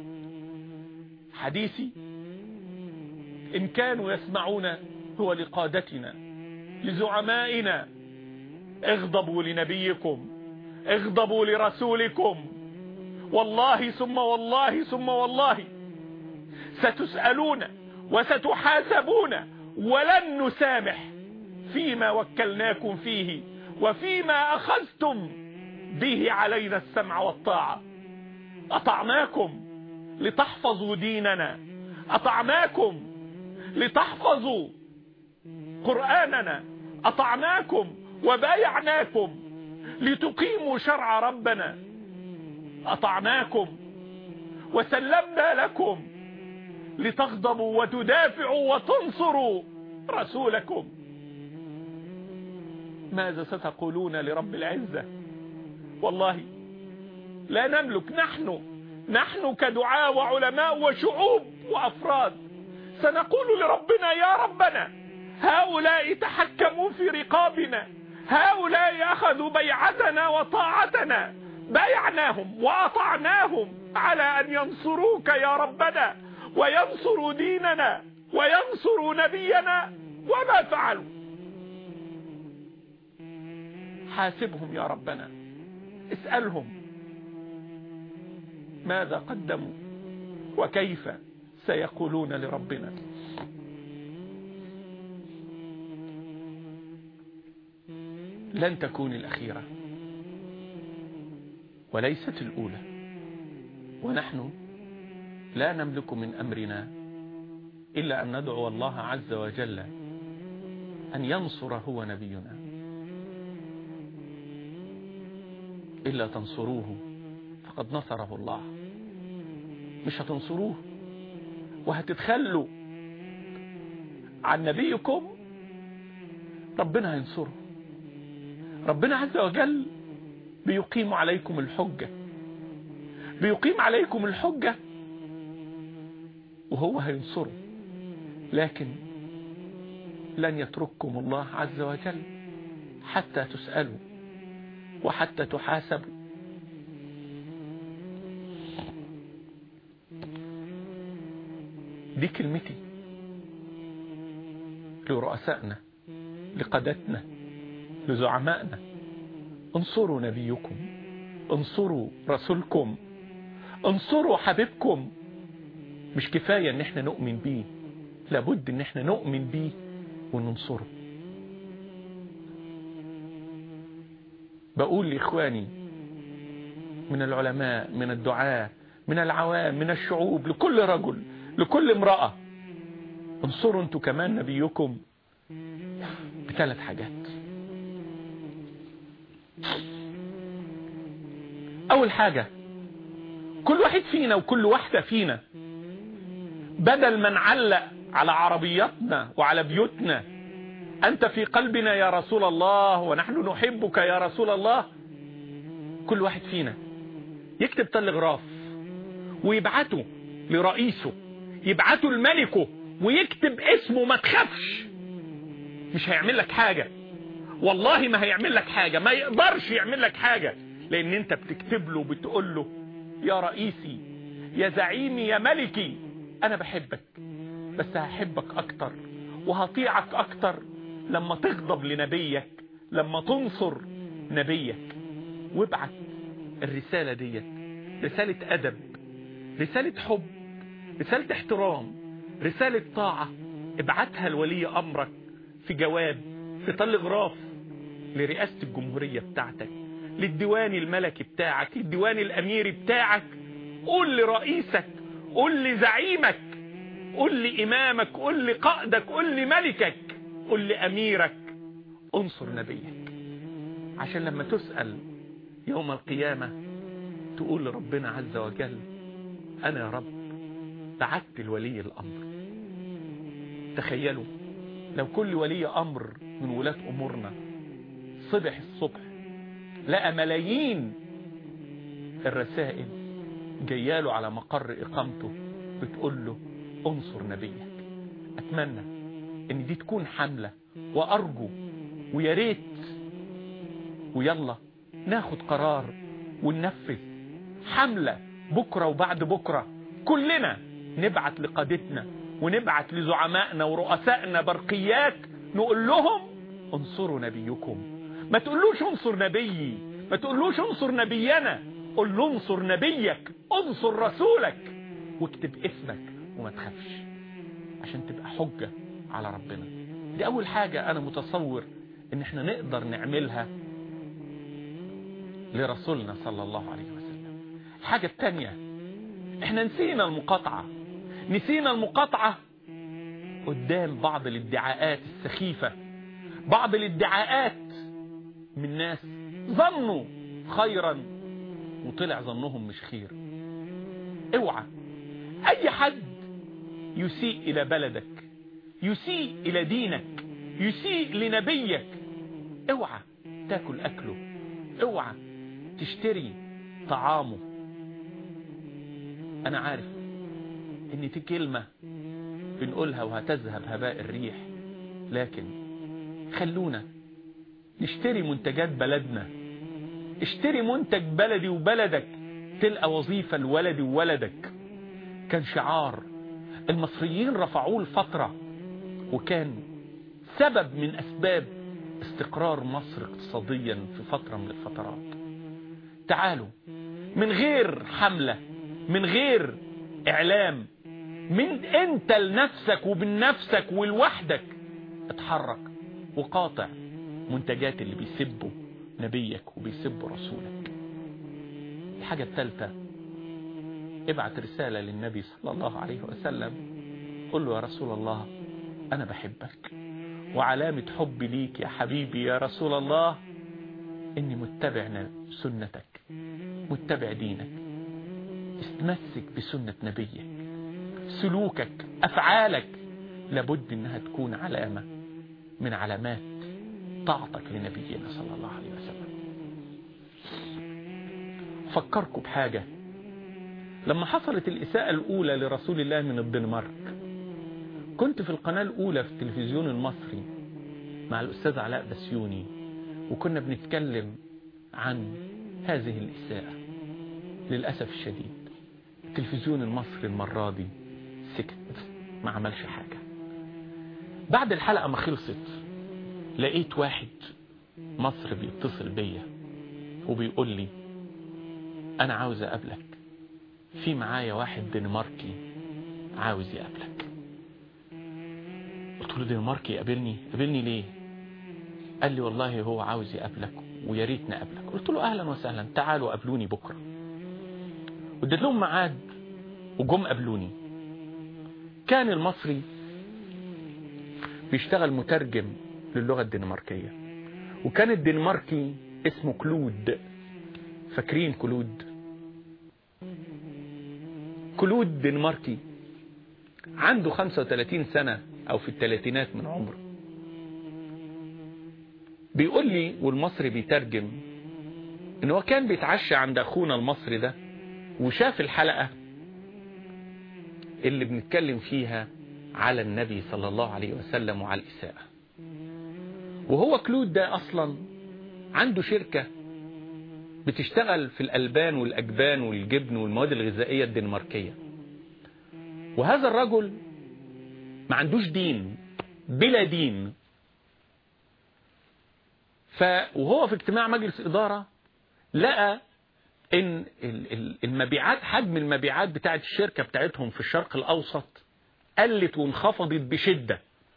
حديثي إن كانوا يسمعون هو لقادتنا، لزعمائنا: اغضبوا لنبيكم، اغضبوا لرسولكم. والله ثم والله ثم والله ستسألون وستحاسبون، ولن نسامح فيما وكلناكم فيه وفيما أخذتم به علينا السمع والطاعة. أطعناكم لتحفظوا ديننا، أطعناكم لتحفظوا قرآننا، أطعناكم وبايعناكم لتقيموا شرع ربنا، أطعناكم وسلمنا لكم لتغضبوا وتدافعوا وتنصروا رسولكم. ماذا ستقولون لرب العزة؟ والله لا نملك، نحن كدعاء وعلماء وشعوب وأفراد سنقول لربنا: يا ربنا، هؤلاء تحكموا في رقابنا، هؤلاء أخذوا بيعتنا وطاعتنا، بايعناهم وأطعناهم على أن ينصروك يا ربنا وينصروا ديننا وينصروا نبينا، وما فعلوا. حاسبهم يا ربنا، اسألهم ماذا قدموا وكيف سيقولون لربنا. لن تكون الأخيرة وليست الأولى، ونحن لا نملك من أمرنا إلا أن ندعو الله عز وجل أن ينصر هو نبينا. إلا تنصروه فقد نصره الله. مش هتنصروه وهتتخلوا عن نبيكم، ربنا هينصره. ربنا عز وجل بيقيم عليكم الحجة، بيقيم عليكم الحجة وهو هينصره، لكن لن يترككم الله عز وجل حتى تسألوا وحتى تحاسبوا. دي كلمتي لرؤسائنا، لقادتنا، لزعمائنا: انصروا نبيكم، انصروا رسولكم، انصروا حبيبكم. مش كفاية ان احنا نؤمن بيه، لابد ان احنا نؤمن بيه وننصره. بقول لإخواني من العلماء، من الدعاة، من العوام، من الشعوب، لكل رجل، لكل امرأة: انصروا انتوا كمان نبيكم بثلاث حاجات. أول حاجة، كل واحد فينا وكل واحدة فينا بدل ما نعلق على عربياتنا وعلى بيوتنا: أنت في قلبنا يا رسول الله ونحن نحبك يا رسول الله، كل واحد فينا يكتب تلغراف ويبعته لرئيسه، يبعته لملكه ويكتب اسمه. ما تخافش، مش هيعمل لك حاجة، والله ما هيعمل لك حاجة، ما يقدرش يعمل لك حاجة، لأن أنت بتكتب له، بتقول له: يا رئيسي، يا زعيمي، يا ملكي، أنا بحبك، بس هحبك أكتر وهطيعك أكتر لما تغضب لنبيك، لما تنصر نبيك. وابعت الرسالة دي رسالة أدب، رسالة حب، رسالة احترام، رسالة طاعة. ابعتها لولي أمرك في جواب، في تلغراف لرئاسة الجمهورية بتاعتك، للديوان الملكي بتاعك، للديوان الأميري بتاعك. قول لرئيسك، قول لزعيمك، قول لإمامك، قول لقائدك، قول لملكك، قول لأميرك انصر نبيك، عشان لما تسأل يوم القيامة تقول لربنا عز وجل أنا يا رب بعت لولي الأمر. تخيلوا لو كل ولي أمر من ولاة أمورنا صبح الصبح لقى ملايين الرسائل جياله على مقر إقامته بتقول له انصر نبيك. أتمنى ان دي تكون حملة، وأرجو وياريت ويلا ناخد قرار وننفذ حملة بكرة وبعد بكرة. كلنا نبعت لقادتنا ونبعت لزعمائنا ورؤسائنا برقيات نقول لهم انصروا نبيكم. ما تقولوش انصر نبيي، ما تقولوش انصر نبينا، قل له انصر نبيك، انصر رسولك، واكتب اسمك وما تخافش عشان تبقى حجة على ربنا. دي أول حاجة أنا متصور إن احنا نقدر نعملها لرسولنا صلى الله عليه وسلم. الحاجة التانية، احنا نسينا المقاطعة قدام بعض الادعاءات السخيفة، بعض الادعاءات من ناس ظنوا خيرا وطلع ظنهم مش خير. اوعى اي حد يسيء الى بلدك، يسيء الى دينك، يسيء لنبيك، اوعى تاكل اكله، اوعى تشتري طعامه. انا عارف ان دي كلمة بنقولها وهتذهب هباء الريح، لكن خلونا نشتري منتجات بلدنا. اشتري منتج بلدي وبلدك تلقى وظيفة لولدي وولدك. كان شعار المصريين رفعوه الفترة، وكان سبب من أسباب استقرار مصر اقتصاديا في فترة من الفترات. تعالوا من غير حملة، من غير إعلام، من أنت لنفسك وبنفسك ولوحدك اتحرك وقاطع منتجات اللي بيسبوا نبيك وبيسبوا رسولك. الحاجة الثالثة، ابعت رسالة للنبي صلى الله عليه وسلم، قل له يا رسول الله أنا بحبك، وعلامة حبي ليك يا حبيبي يا رسول الله إني متبع سنتك، متبع دينك، استمسك بسنة نبيك. سلوكك، أفعالك لابد إنها تكون علامة من علامات طاعتك لنبينا صلى الله عليه وسلم. فكركم بحاجة، لما حصلت الإساءة الأولى لرسول الله من الدنمارك، كنت في القناة الأولى في التلفزيون المصري مع الأستاذ علاء بسيوني، وكنا بنتكلم عن هذه الإساءة. للأسف الشديد التلفزيون المصري المرة دي سكت، ما عملش حاجة. بعد الحلقة ما خلصت لقيت واحد مصري بيتصل بيا وبيقول لي أنا عاوز أقابلك، في معايا واحد دنماركي عاوز يقابلك. قلت له دنماركي يقابلني؟ قابلني ليه؟ قال لي والله هو عاوز يقابلك ويا ريت نقابلك. قلت له أهلا وسهلا، تعالوا قابلوني بكرة. وديت لهم ميعاد وجم قابلوني. كان المصري بيشتغل مترجم للغة الدنماركية، وكان الدنماركي اسمه كلود. فاكرين كلود؟ كلود دنماركي عنده 35 سنة او في الثلاثينات من عمره. بيقول لي والمصري بيترجم ان هو كان بيتعشى عند اخونا المصري ده وشاف الحلقة اللي بنتكلم فيها على النبي صلى الله عليه وسلم وعلى الإساءة. وهو كلود ده اصلا عنده شركة بتشتغل في الألبان والأجبان والجبن والمواد الغذائية الدنماركية. وهذا الرجل ما عندوش دين، بلا دين. وهو في اجتماع مجلس إدارة لقى ان المبيعات، حجم المبيعات بتاعت الشركة بتاعتهم في الشرق الأوسط قلت وانخفضت بشدة.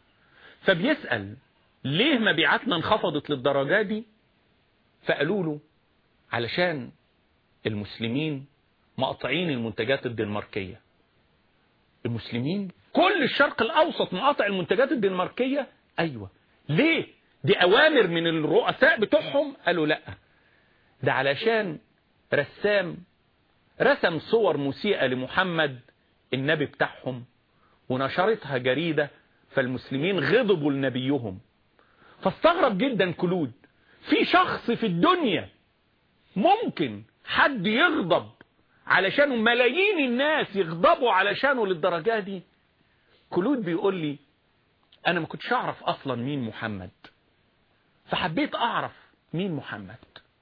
فبيسأل ليه مبيعاتنا انخفضت للدرجة دي؟ فقالوا له علشان المسلمين مقاطعين المنتجات الدنماركية. المسلمين كل الشرق الأوسط مقاطع المنتجات الدنماركية؟ أيوة. ليه؟ دي أوامر من الرؤساء بتوعهم؟ قالوا لا، ده علشان رسام رسم صور مسيئة لمحمد النبي بتاعهم ونشرتها جريدة، فالمسلمين غضبوا لنبيهم. فاستغرب جدا كلود، في شخص في الدنيا ممكن حد يغضب علشانه، ملايين الناس يغضبوا علشانه للدرجة دي؟ كلود بيقول لي أنا ما كنتش أعرف أصلا مين محمد، فحبيت أعرف مين محمد،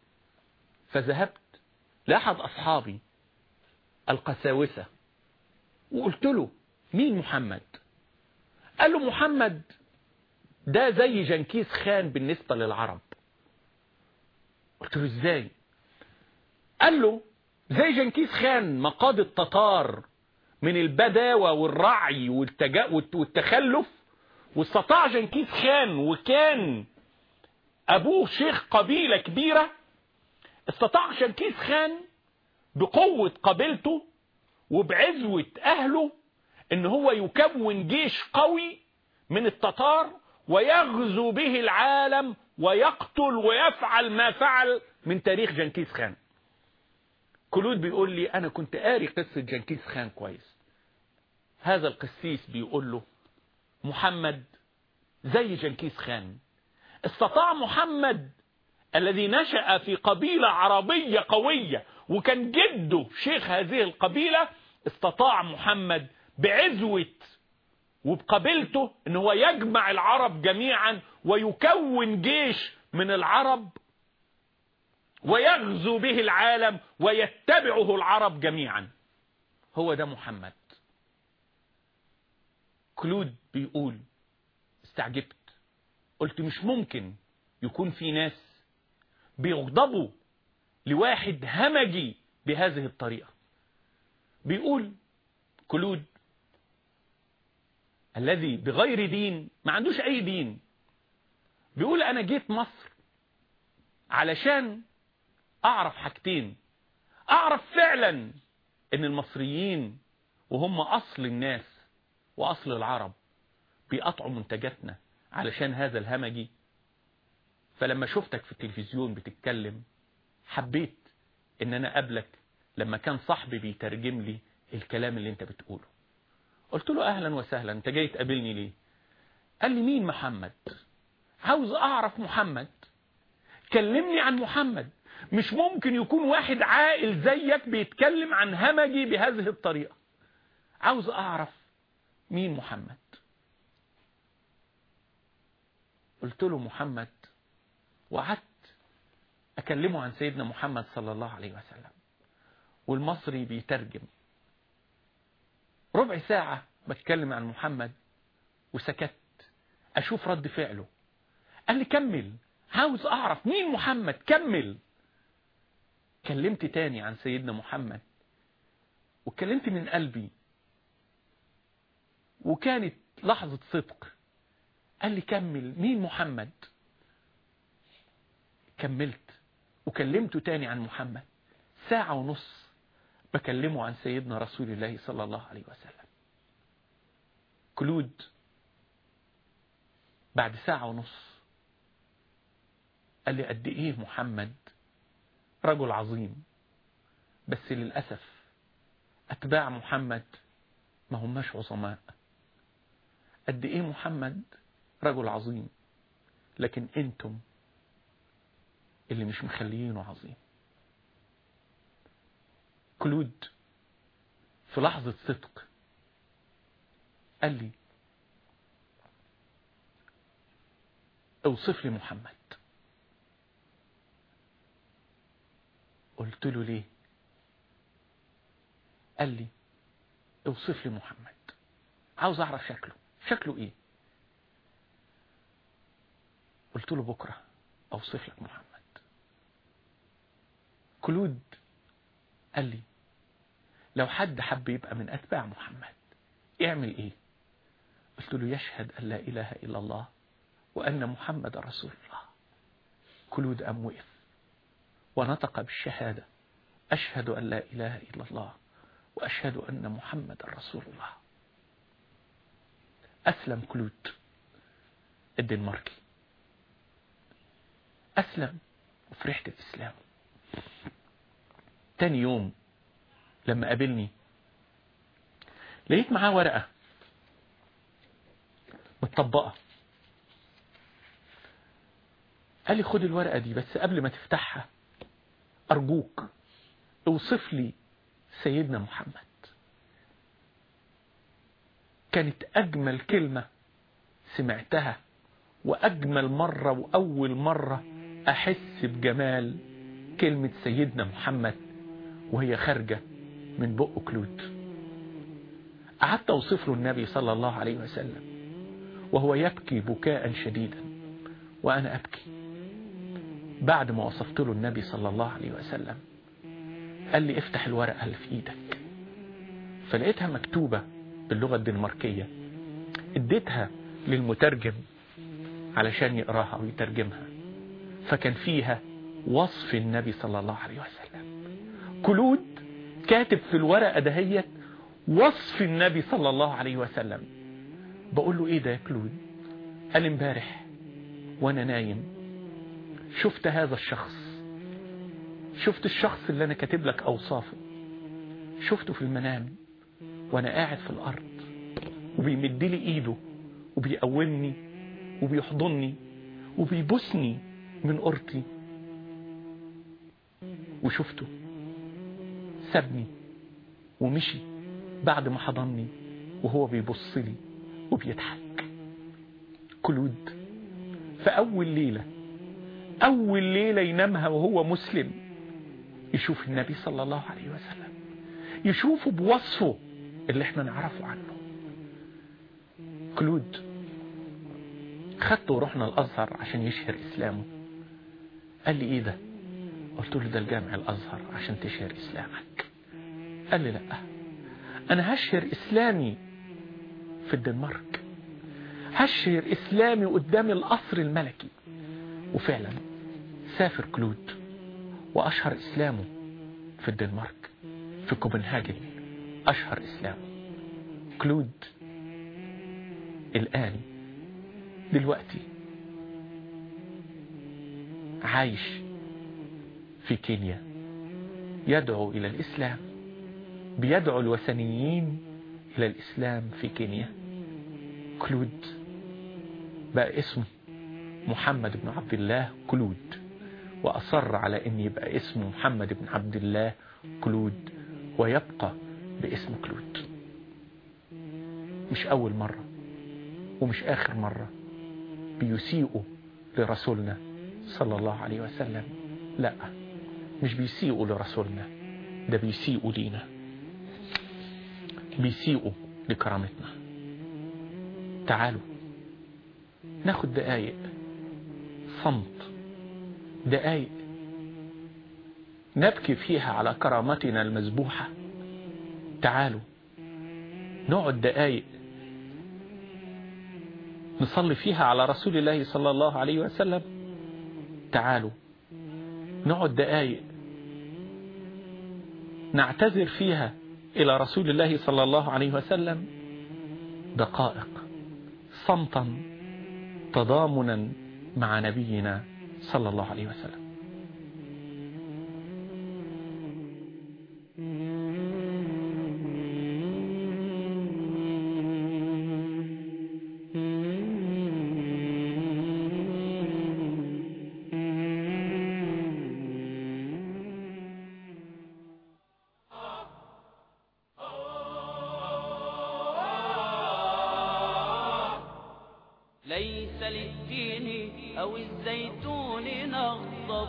فذهبت لأحد أصحابي القساوسة وقلت له مين محمد؟ قال له محمد ده زي جنكيز خان بالنسبة للعرب. قلت له ازاي؟ قال له زي جنكيز خان ما قاد التتار من البداوة والرعي والتخلف، واستطاع جنكيز خان وكان أبوه شيخ قبيلة كبيرة، استطاع جنكيز خان بقوة قبيلته وبعزوة أهله إن هو يكون جيش قوي من التتار ويغزو به العالم ويقتل ويفعل ما فعل من تاريخ جنكيز خان. كلود بيقول لي أنا كنت قاري قصة جنكيز خان كويس. هذا القسيس بيقول له محمد زي جنكيز خان. استطاع محمد الذي نشأ في قبيلة عربية قوية وكان جده شيخ هذه القبيلة، استطاع محمد بعزوة وبقبيلته ان هو يجمع العرب جميعا ويكون جيش من العرب ويغزو به العالم ويتبعه العرب جميعا. هو ده محمد. كلود بيقول استعجبت، قلت مش ممكن يكون في ناس بيغضبوا لواحد همجي بهذه الطريقة. بيقول كلود الذي بغير دين، ما عندوش أي دين، بيقول أنا جيت مصر علشان أعرف حاجتين. أعرف فعلا أن المصريين وهم أصل الناس وأصل العرب بيقطعوا منتجاتنا علشان هذا الهمجي. فلما شفتك في التلفزيون بتتكلم حبيت ان انا اقابلك لما كان صاحبي بيترجم لي الكلام اللي انت بتقوله. قلت له اهلا وسهلا، انت جاي تقابلني ليه؟ قال لي مين محمد؟ عاوز اعرف محمد، كلمني عن محمد. مش ممكن يكون واحد عاقل زيك بيتكلم عن همجي بهذه الطريقة. عاوز اعرف مين محمد. قلت له محمد، وقعدت أكلمه عن سيدنا محمد صلى الله عليه وسلم، والمصري بيترجم. ربع ساعة بتكلم عن محمد وسكت أشوف رد فعله. قال لي كمل، عاوز أعرف مين محمد، كمل. كلمت تاني عن سيدنا محمد وكلمت من قلبي وكانت لحظة صدق. قال لي كمل، مين محمد؟ كملت وكلمته تاني عن محمد. ساعة ونص بكلمه عن سيدنا رسول الله صلى الله عليه وسلم. كلود بعد ساعة ونص قال لي قد ايه محمد رجل عظيم، بس للأسف أتباع محمد ما هماش عظماء. قد ايه محمد رجل عظيم، لكن انتم اللي مش مخليينه عظيم. كلود في لحظة صدق قال لي اوصف لي محمد. قلت له ليه؟ قال لي اوصف لي محمد. عاوز اعرف شكله ايه. قلت له بكرة اوصف لك محمد. كلود قال لي لو حد حب يبقى من اتباع محمد يعمل ايه؟ قلت له يشهد ان لا اله الا الله وان محمد رسول الله. كلود قام وقف ونطق بالشهادة اشهد ان لا اله الا الله واشهد ان محمد رسول الله. اسلم كلود الدنماركي، اسلم وفرحت باسلامه. تاني يوم لما قابلني لقيت معاه ورقة متطبقة. قال لي خد الورقة دي بس قبل ما تفتحها أرجوك اوصف لي سيدنا محمد. كانت أجمل كلمة سمعتها وأجمل مرة وأول مرة أحس بجمال كلمة سيدنا محمد وهي خارجة من بق كلود. قعدت أوصف له النبي صلى الله عليه وسلم وهو يبكي بكاء شديدا وأنا أبكي. بعد ما وصفت له النبي صلى الله عليه وسلم قال لي افتح الورقة اللي في ايدك. فلقيتها مكتوبة باللغة الدنماركية. اديتها للمترجم علشان يقراها ويترجمها. فكان فيها وصف النبي صلى الله عليه وسلم. كلود كاتب في الورقة دهيت وصف النبي صلى الله عليه وسلم. بقول له ايه ده يا كلود؟ قال امبارح وانا نايم شفت هذا الشخص، شفت الشخص اللي انا كاتب لك اوصافه، شفته في المنام وانا قاعد في الارض وبيمد لي ايده وبيقومني وبيحضني وبيبوسني من قرطي. وشفته سابني ومشي بعد ما حضني وهو بيبص لي وبيضحك. كلود في أول ليلة ينامها وهو مسلم يشوف النبي صلى الله عليه وسلم، يشوفه بوصفه اللي احنا نعرفه عنه. كلود خدته ورحنا الأزهر عشان يشهر إسلامه. قال لي ايه ده؟ قلت له ده الجامع الأزهر عشان تشهر إسلامك. قال لي لا، أنا هشهر إسلامي في الدنمارك، هشهر إسلامي قدام القصر الملكي. وفعلا سافر كلود وأشهر إسلامه في الدنمارك في كوبنهاجن. أشهر إسلامه. كلود الآن دلوقتي عايش في كينيا يدعو إلى الإسلام، بيدعو الوثنيين إلى الإسلام في كينيا. كلود بقى اسمه محمد بن عبد الله كلود، وأصر على أن يبقى اسمه محمد بن عبد الله كلود ويبقى باسم كلود. مش أول مرة ومش آخر مرة بيسيئوا لرسولنا صلى الله عليه وسلم. لا، مش بيسيئوا لرسولنا، ده بيسيئوا لينا، بيسيئوا لكرامتنا. تعالوا ناخد دقايق صمت، دقايق نبكي فيها على كرامتنا المذبوحة. تعالوا نقعد دقايق نصلي فيها على رسول الله صلى الله عليه وسلم. تعالوا نقعد دقايق نعتذر فيها إلى رسول الله صلى الله عليه وسلم. دقائق صمتا تضامنا مع نبينا صلى الله عليه وسلم. ليس للتين أو الزيتون نغضب،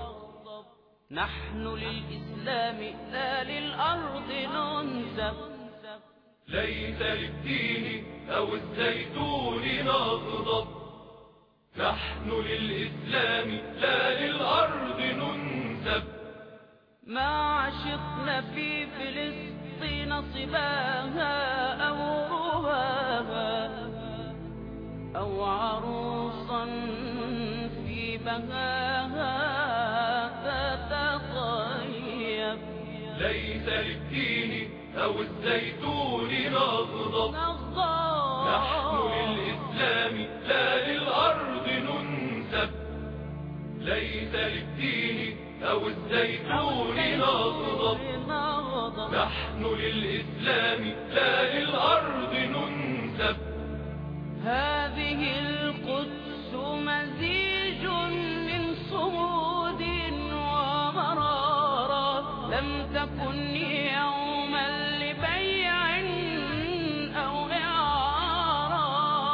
نحن للإسلام لا للأرض ننسب. ليس للتين أو الزيتون نغضب، نحن للإسلام لا للأرض ننسب. ما عشقنا في فلسطين صباها أو رواها أو عروسا في بهاها تتطيب. ليس للتين أو الزيتون نغضب، نحن للإسلام لا للأرض ننسب. ليس للتين أو الزيتون نغضب، نحن للإسلام لا للأرض ننسب. هذه القدس مزيج من صمود ومرارة، لم تكن يوما لبيع أو إعارة.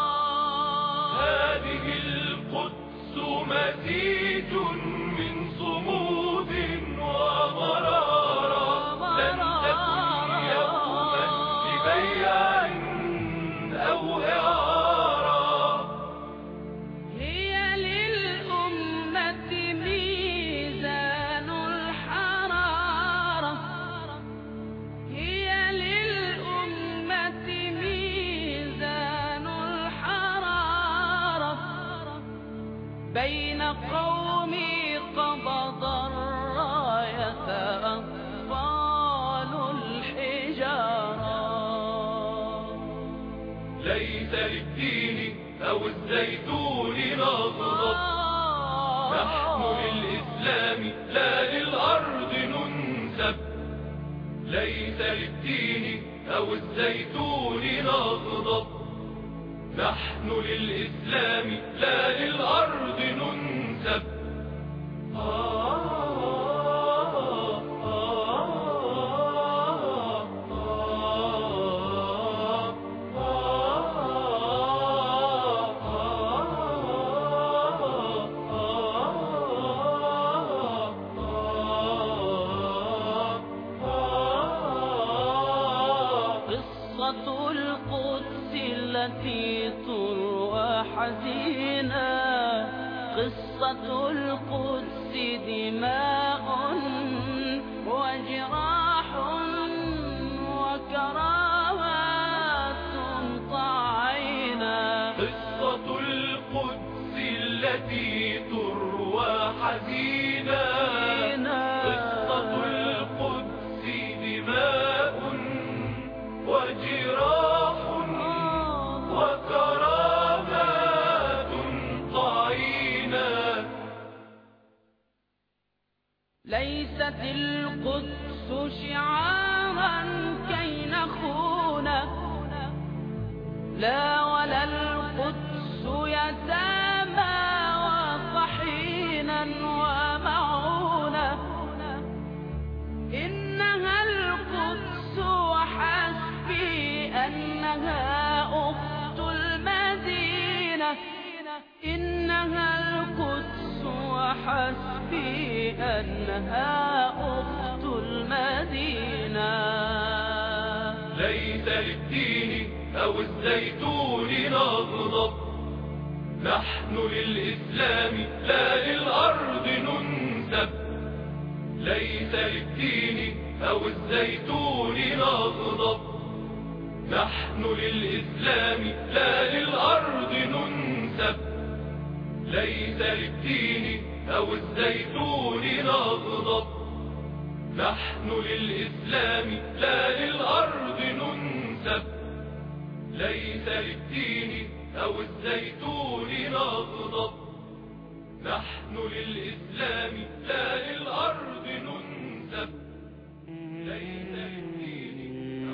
هذه القدس مزيج من صمود ومرارة، لم تكن يوما لبيع أو إعارة. هي للأمة ميزان الحرارة، هي للأمة ميزان الحرارة. بين قومي قبض الراية أطفال الحجارة. ليس للتين أو الزيتون نغضب، نحن للإسلام لا للأرض ننسب. ليس للتين أو الزيتون نغضب، نحن للإسلام لا للأرض ننسب. قصة القدس التي تروى حزينة، قصة القدس دماء وجراح وكرامات طعينة. قصة القدس التي تروى حزينة، قصة القدس دماء وجراح وكرامات طعينة. ليست القدس شعارا كي نخون، لا ولا القدس يتامى وطحينا ومعونة. إنها القدس وحسبي أنها أخت المدينة، إنها القدس وحسبي أنها أخت المدينة. ليس للتين أو الزيتون نغضب، نحن للإسلام لا للأرض ننسب. ليس للتين أو الزيتون نغضب، نحن للإسلام لا للأرض ننسب. ليس للتين أو الزيتون نغضب، نحن للإسلام لا للأرض ننسب. ليس للتين أو الزيتون نغضب، نحن للإسلام لا للأرض ننسب. ليس للتين أو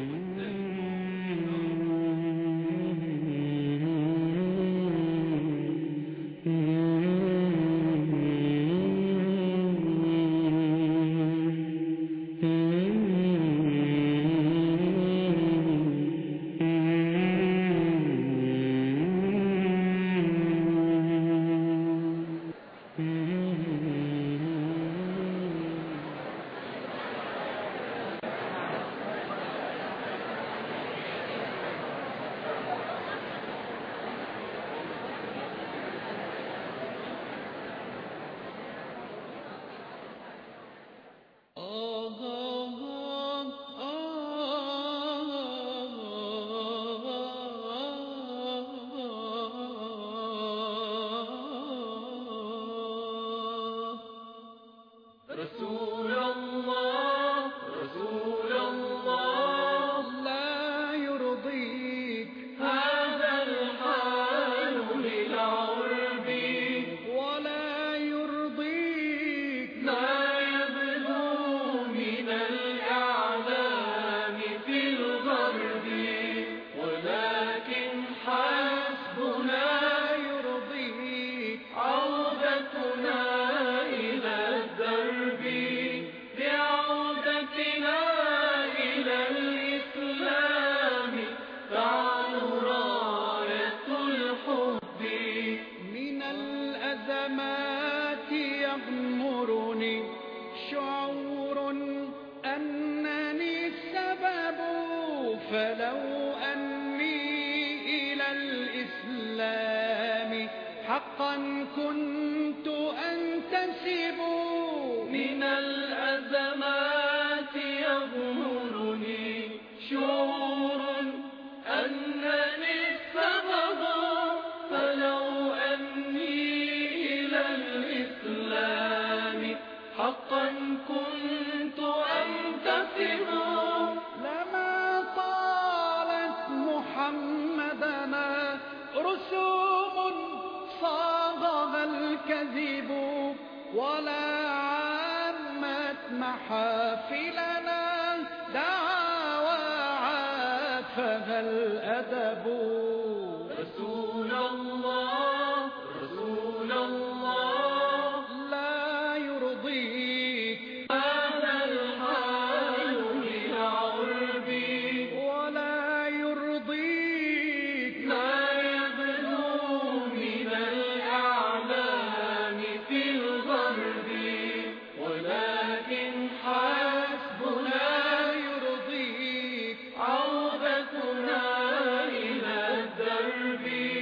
يغمرني شعور أنني السبب، فلو أني إلى الإسلام حقا كنت أنتسب. من الأزمات يغمرني شعور أنني السبب، فلو أني إلى الإسلام حقا كنت أنتسب. لما طالت محمدنا رسوم صاغها الكذب، ولا عامت محافلنا دعاوى عافها الأدب. رسول الله رسول الله لا يرضيك هذا الحال من عربي، ولا يرضيك ما يبدو من الأعلام في الغرب، ولكن حسبنا يرضيك عودتنا إلى الدرب،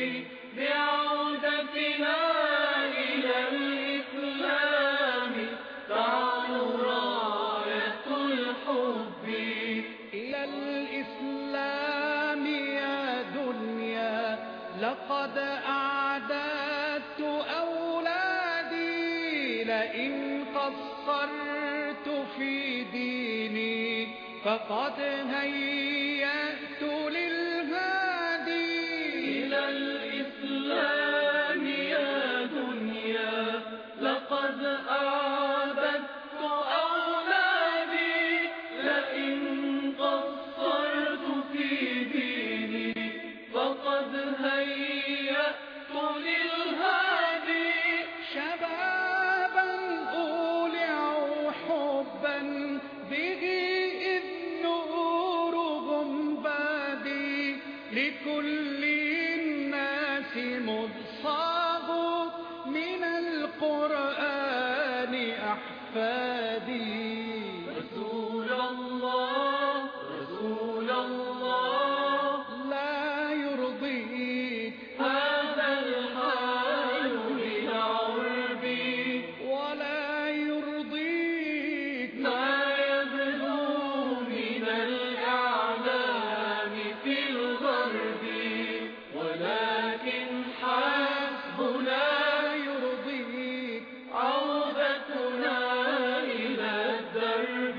بعودتنا إلى الإسلام تعلو راية الحب. إلى الإسلام يا دنيا لقد أعددت أولادي، لئن قصرت في ديني فقد هيأت للهادي. إلى الإسلام يا دنيا لقد أعددت أولادي، لئن قصرت في ديني فقد هيأت للهادي. شبابا أولعوا حبا به إذ نورهم بادي، لكل الناس مذ صاغوا من القرآن أحفادي. رسول الله رسول الله لا يرضيك هذا الحال من عربي، ولا يرضيك ما يبدو من الأعلام في الغرب، ولكن حسبنا يرضيك عودتنا إلى الدرب،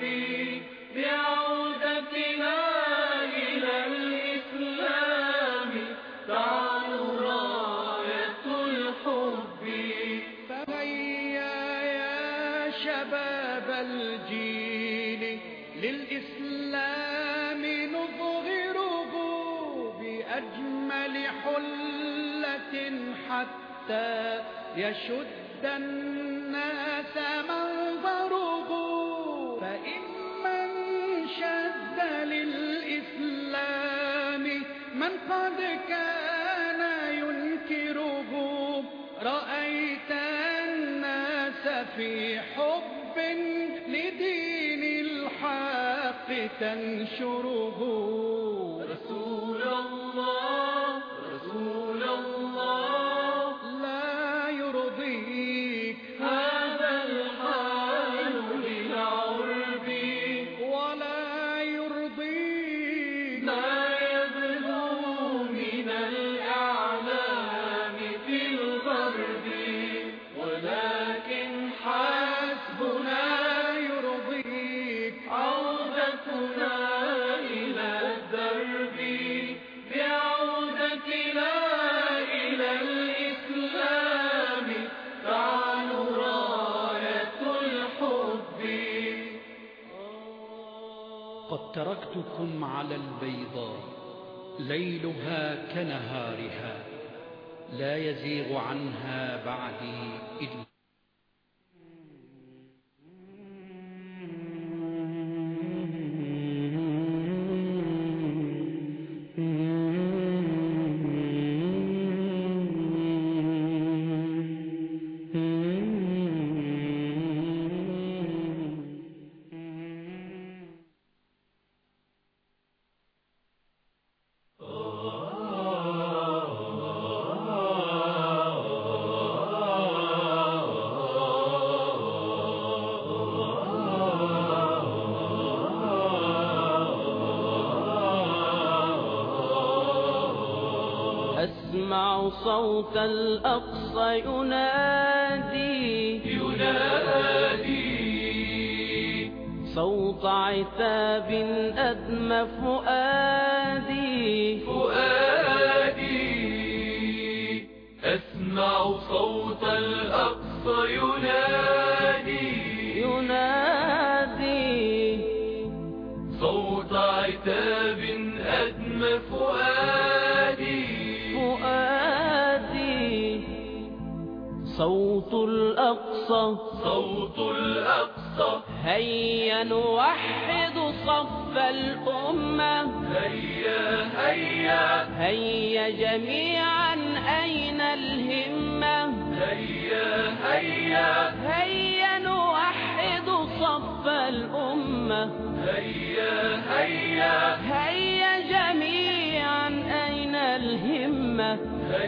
بعودتنا إلى الإسلام تعلو راية الحب. فهيا يا شباب الجيل للإسلام نظهره بأجمل حلة حتى يشد الناس منظره. فإن من شد للإسلام من قد كان ينكره، رأيت الناس في حب لدين الحق تنشره. رسول الله رسول الله لا يرضيك هذا الحال من عربي، ولا يرضيك ما يبدو من الأعلام في الغرب، ولكن حسبنا يرضيك عودتنا إلى الدرب، بعودتنا إلى الإسلام تعلو راية الحب. قد تركتكم على البيضاء ليلها كنهارها، لا يزيغ عنها بعدي إلا أسمع صوت الأقصى ينادي صوت عتاب أدمى فؤادي أسمع صوت الأقصى ينادي صوت عتاب أدمى فؤادي صوت الأقصى هيا نوحد صف الأمة هيا جميعا أين الهمة هيا نوحد صف الأمة هيا جميعا أين الهمة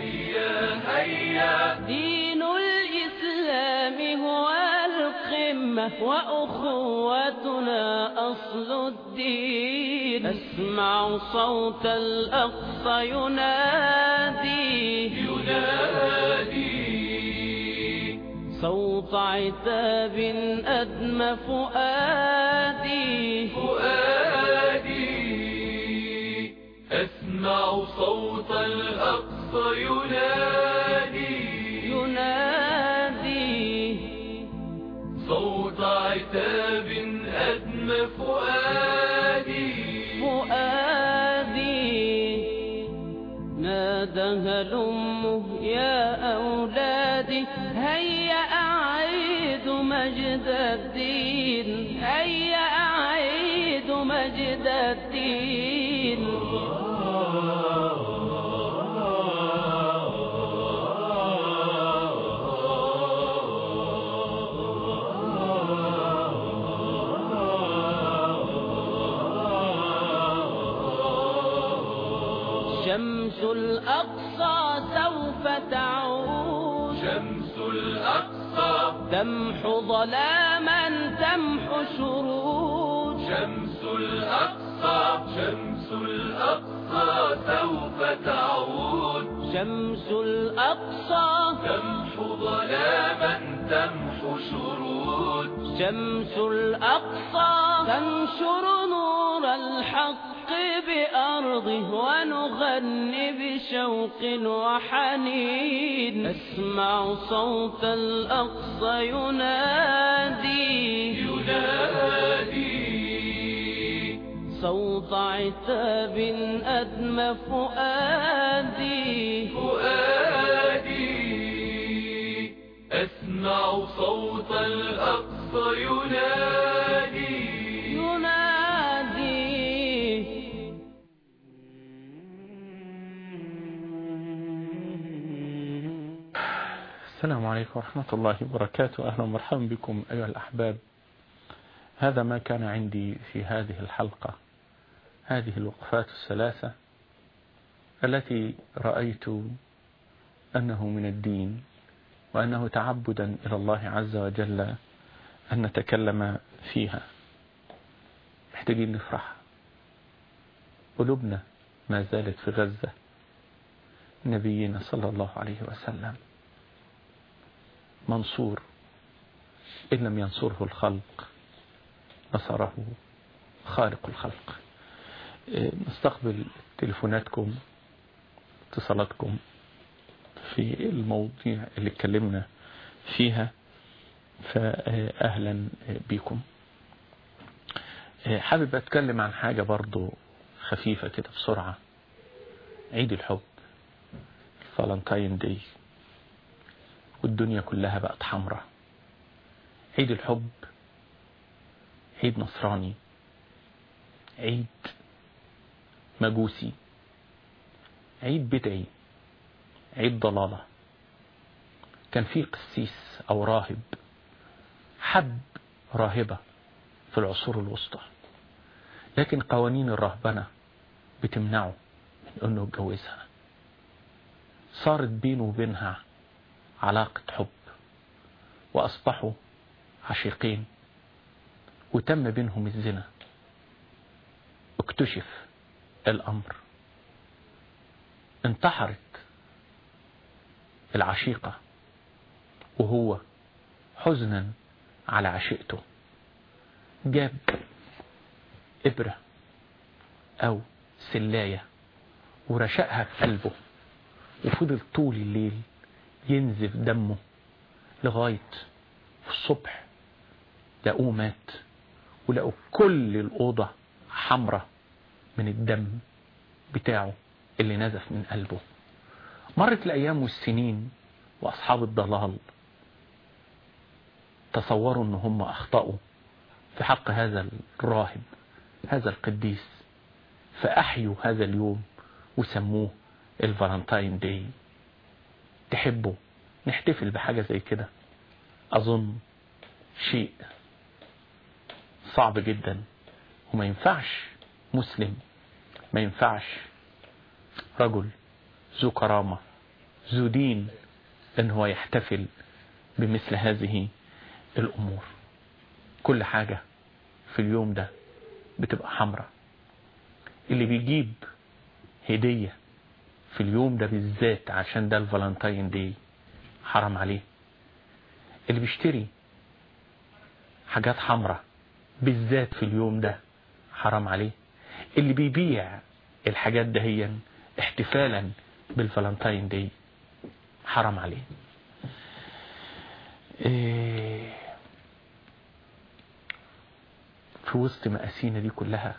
دين الإسلام هو القمة وأخوتنا أصل الدين أسمع صوت الأقصى ينادي صوت عتاب أدمى فؤادي أسمع صوت الأقصى ينادي صوت عتاب أدمى فؤادي نادى هلموا يا أولادي هيا أعيد مجد الدين هيا أعيد مجد الدين شمس الأقصى سوف تعود تمحو ظلاما تمحو شرود شمس الأقصى سوف تعود شمس الأقصى تمحو ظلاما تمحو شرود شمس الأقصى تنشر نور الحق بأرضه ونغني بشوق وحنين أسمع صوت الأقصى ينادي صوت عتاب أدمى فؤادي أسمع صوت الأقصى ينادي السلام عليكم ورحمة الله وبركاته. أهلا ومرحبا بكم أيها الأحباب. هذا ما كان عندي في هذه الحلقة، هذه الوقفات الثلاثة التي رأيت أنه من الدين وأنه تعبدا إلى الله عز وجل أن نتكلم فيها. محتاجين نفرح، قلوبنا ما زالت في غزة، نبينا صلى الله عليه وسلم منصور، إن لم ينصره الخلق نصره خالق الخلق. نستقبل تليفوناتكم، اتصالاتكم في المواضيع اللي اتكلمنا فيها، فأهلا بكم. حابب أتكلم عن حاجة برضو خفيفة كده بسرعة. عيد الحب، الفالنتاين داي، والدنيا كلها بقت حمراء. عيد الحب عيد نصراني، عيد مجوسي، عيد بدعي، عيد ضلالة. كان في قسيس أو راهب حب راهبة في العصور الوسطى، لكن قوانين الرهبنة بتمنعه من أنه يتجوزها. صارت بينه وبينها علاقة حب وأصبحوا عشيقين، وتم بينهم الزنا. اكتشف الأمر، انتحرت العشيقة وهو حزنا على عشيقته جاب إبرة أو سلاية ورشقها في قلبه، وفضل طول الليل ينزف دمه لغاية في الصبح لقوه مات، ولقوا كل الأوضة حمرة من الدم بتاعه اللي نزف من قلبه. مرت الأيام والسنين وأصحاب الضلال تصوروا أن هم أخطأوا في حق هذا الراهب هذا القديس، فأحيوا هذا اليوم وسموه الفالنتاين داي. تحبوا نحتفل بحاجة زي كده؟ أظن شيء صعب جدا، وما ينفعش مسلم، ما ينفعش رجل ذو كرامة ذو دين ان هو يحتفل بمثل هذه الأمور. كل حاجة في اليوم ده بتبقى حمرة. اللي بيجيب هدية في اليوم ده بالذات عشان ده الفالنتاين دي حرام عليه. اللي بيشتري حاجات حمرة بالذات في اليوم ده حرام عليه. اللي بيبيع الحاجات دهيا احتفالا بالفالنتاين دي حرام عليه. في وسط مقاسينا دي كلها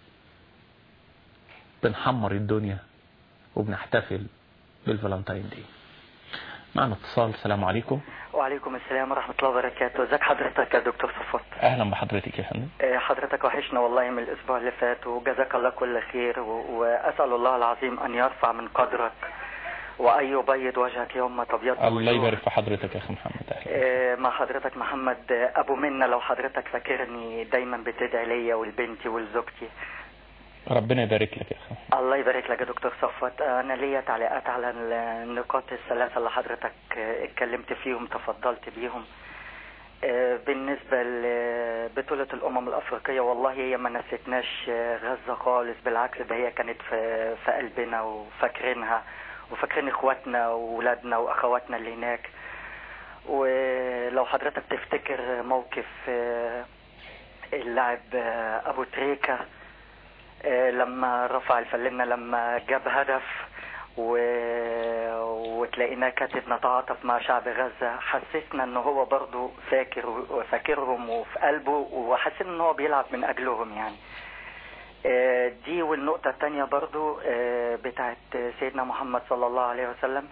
بنحمر الدنيا وبنحتفل بالفالنتاين دي. معنا اتصال. السلام عليكم. وعليكم السلام ورحمة الله وبركاته. ازيك حضرتك يا دكتور صفوت؟ اهلا بحضرتك يا فندم. حضرتك وحشنا والله من الاسبوع اللي فات، وجزاك الله كل خير، واسأل الله العظيم ان يرفع من قدرك وان يبيض وجهك يوم ما تبيض وجهك. الله يبارك في حضرتك يا اخي محمد. مع حضرتك محمد ابو منة، لو حضرتك فاكرني دايما بتدعي ليا ولبنتي ولزوجتي. ربنا يبارك لك يا اخي. الله يبارك لك يا دكتور صفوت. انا ليا تعليقات على النقاط الثلاثه اللي حضرتك اتكلمت فيهم تفضلت بيهم. بالنسبه لبطوله الامم الافريقيه، والله هي ما نسيتناش غزه خالص، بالعكس ده هي كانت في قلبنا وفاكرينها وفاكرين اخواتنا واولادنا واخواتنا اللي هناك. ولو حضرتك تفتكر موقف اللاعب ابو تريكة لما رفع الفلنة لما جاب هدف وتلاقينا كاتب نتعاطف مع شعب غزة، حسسنا ان هو برضو فاكرهم وفي قلبه، وحسنا ان هو بيلعب من اجلهم يعني. دي. والنقطة الثانية برضو بتاعت سيدنا محمد صلى الله عليه وسلم.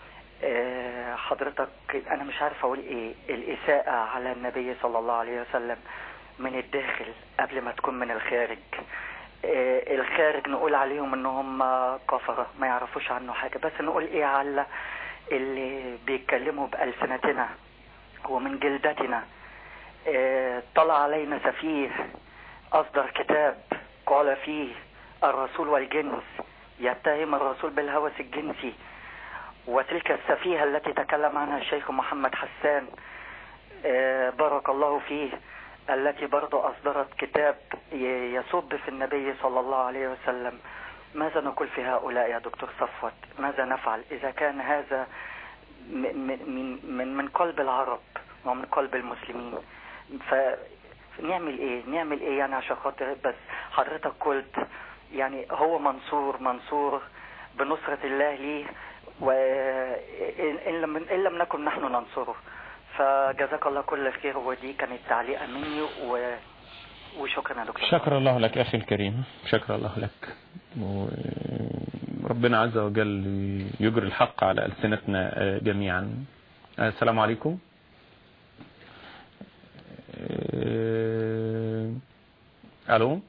حضرتك انا مش عارف اقول ايه، الاساءة على النبي صلى الله عليه وسلم من الداخل قبل ما تكون من الخارج. الخارج نقول عليهم انهم كفرة ما يعرفوش عنه حاجة، بس نقول ايه على اللي بيتكلموا بألسنتنا ومن جلدتنا. طلع علينا سفيه أصدر كتاب قال فيه الرسول والجنس، يتهم الرسول بالهوس الجنسي. وتلك السفيهة التي تكلم عنها الشيخ محمد حسان بارك الله فيه، التي برضو أصدرت كتاب يصب في النبي صلى الله عليه وسلم. ماذا نقول في هؤلاء يا دكتور صفوت؟ ماذا نفعل إذا كان هذا من قلب العرب ومن قلب المسلمين؟ فنعمل إيه؟ نعمل إيه يعني عشان خاطر بس حضرتك قلت يعني هو منصور بنصرة الله ليه، وإن لم نكن نحن ننصره. فجزاك الله كل خير، ودي كانت تعليقة مني وشكرا يا دكتور. شكر الله لك أخي الكريم، شكر الله لك، وربنا عز وجل يجري الحق على ألسنتنا جميعا. السلام عليكم. ألو.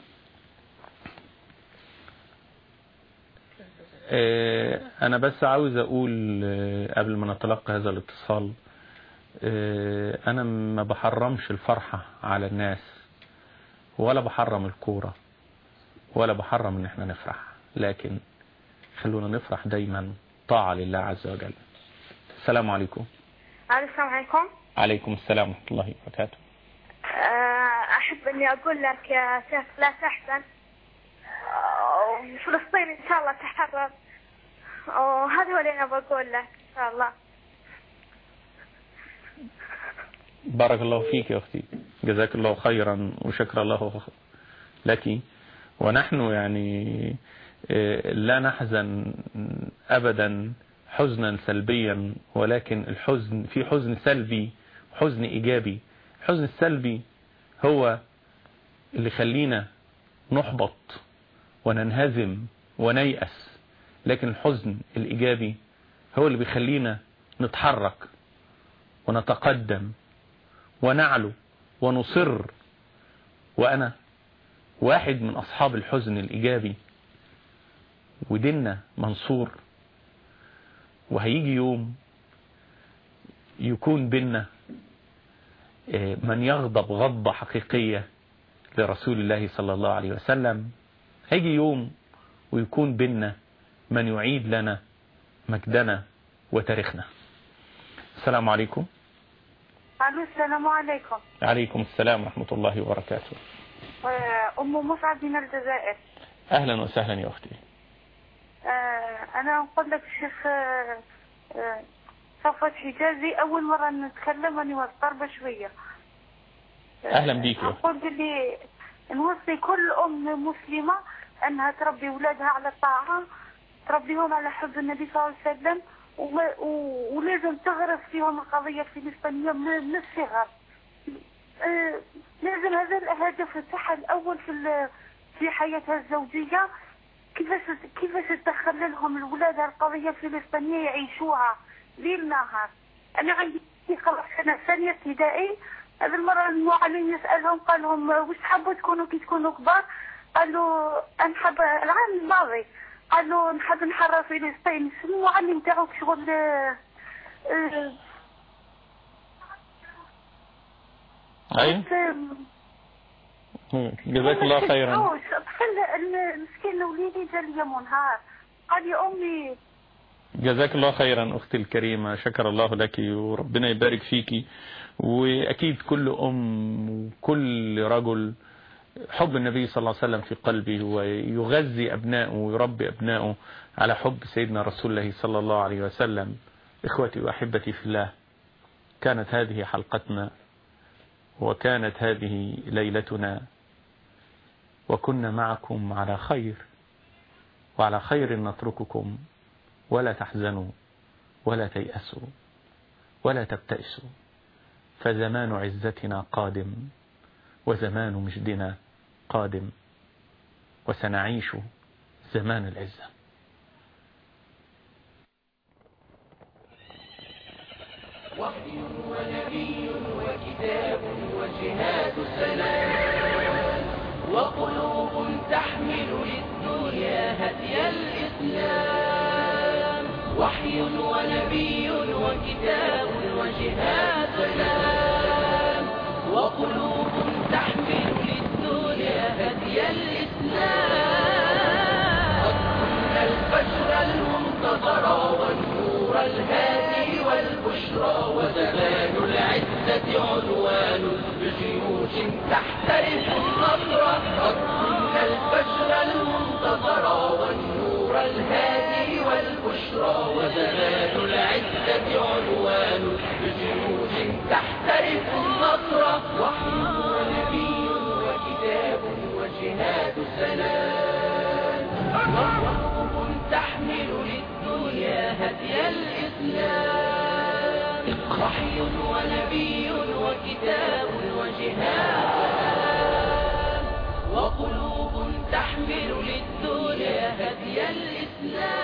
أنا بس عاوز أقول قبل ما نتلقى هذا الاتصال، أنا ما بحرمش الفرحة على الناس، ولا بحرم الكورة، ولا بحرم إن احنا نفرح، لكن خلونا نفرح دايما طاعة لله عز وجل. السلام عليكم. السلام عليكم. عليكم السلام ورحمة الله وبركاته. أحب أني أقول لك يا شيخ لا تحزن، فلسطين إن شاء الله تحرر، وهذا هو اللي أنا بقول لك. شاء الله. بارك الله فيك يا أختي، جزاك الله خيرا وشكر الله لك. ونحن يعني لا نحزن أبدا حزنا سلبيا، ولكن الحزن في حزن سلبي وحزن إيجابي. الحزن السلبي هو اللي خلينا نحبط وننهزم ونيأس، لكن الحزن الإيجابي هو اللي بيخلينا نتحرك ونتقدم ونعلو ونصر. وأنا واحد من أصحاب الحزن الإيجابي، وديننا منصور. وهيجي يوم يكون بيننا من يغضب غضبة حقيقية لرسول الله صلى الله عليه وسلم. هيجي يوم ويكون بيننا من يعيد لنا مجدنا وتاريخنا. السلام عليكم. السلام عليكم. عليكم السلام ورحمة الله وبركاته. أم مصعب من الجزائر. أهلا وسهلا يا أختي. أنا أقول لك الشيخ صفوت حجازي، أول مرة نتكلم أنا والطربة شوية. أهلا بيك يا أختي. أقول لي نوصي كل أم مسلمة أنها تربي أولادها على الطاعة، تربيهم على حب النبي صلى الله عليه وسلم، ولازم تغرس فيهم القضية الفلسطينية من الصغر. لازم هذا الهدف الصحة الأول في حياتها الزوجية. كيفاش تدخل لهم الولاد القضية الفلسطينية يعيشوها ليل نهار. أنا عندي خلاص سنة ثانية ابتدائي، هذه المرة المعلم يسألهم قال لهم واش تحبوا تكونوا كي تكونوا كبار؟ قالوا نحب العام الماضي قالوا نحب نحرر فلسطين. شنو المعلم تاعك شغل أي جزاك الله خيرا. المسكين وليدي جا لي منهار قال يا أمي. جزاك الله خيرا أختي الكريمة، شكر الله لك وربنا يبارك فيك. وأكيد كل أم وكل رجل حب النبي صلى الله عليه وسلم في قلبه، ويغذي أبنائه ويربي أبنائه على حب سيدنا رسول الله صلى الله عليه وسلم. إخوتي وأحبتي في الله، كانت هذه حلقتنا وكانت هذه ليلتنا، وكنا معكم على خير، وعلى خير نترككم. ولا تحزنوا ولا تيأسوا ولا تبتئسوا، فزمان عزتنا قادم وزمان مجدنا قادم، وسنعيش زمان العزة. وحي ونبي وكتاب وجهاد سلام، وقلوب تحمل للدنيا هدي الإسلام. وحي ونبي وكتاب وجهاد سلام، وقلوب تحمل للدنيا هدي الإسلام. قد كنا الفجر المنتظر والنور الهادي والبشرى، وزمان العزة عنوان بجيوش تحترس النصر. قد كنا الفجر المنتظر والنور الهادي والبشرى، وزمان العزة عنوان بجيوش تحترس النصر. وحي ونبي وكتاب وجهاد سلام، وقلوب تحمل للدنيا هدي الإسلام. وحي ونبي وكتاب وجهاد سلام، وقلوب تحمل للدنيا هدي الإسلام.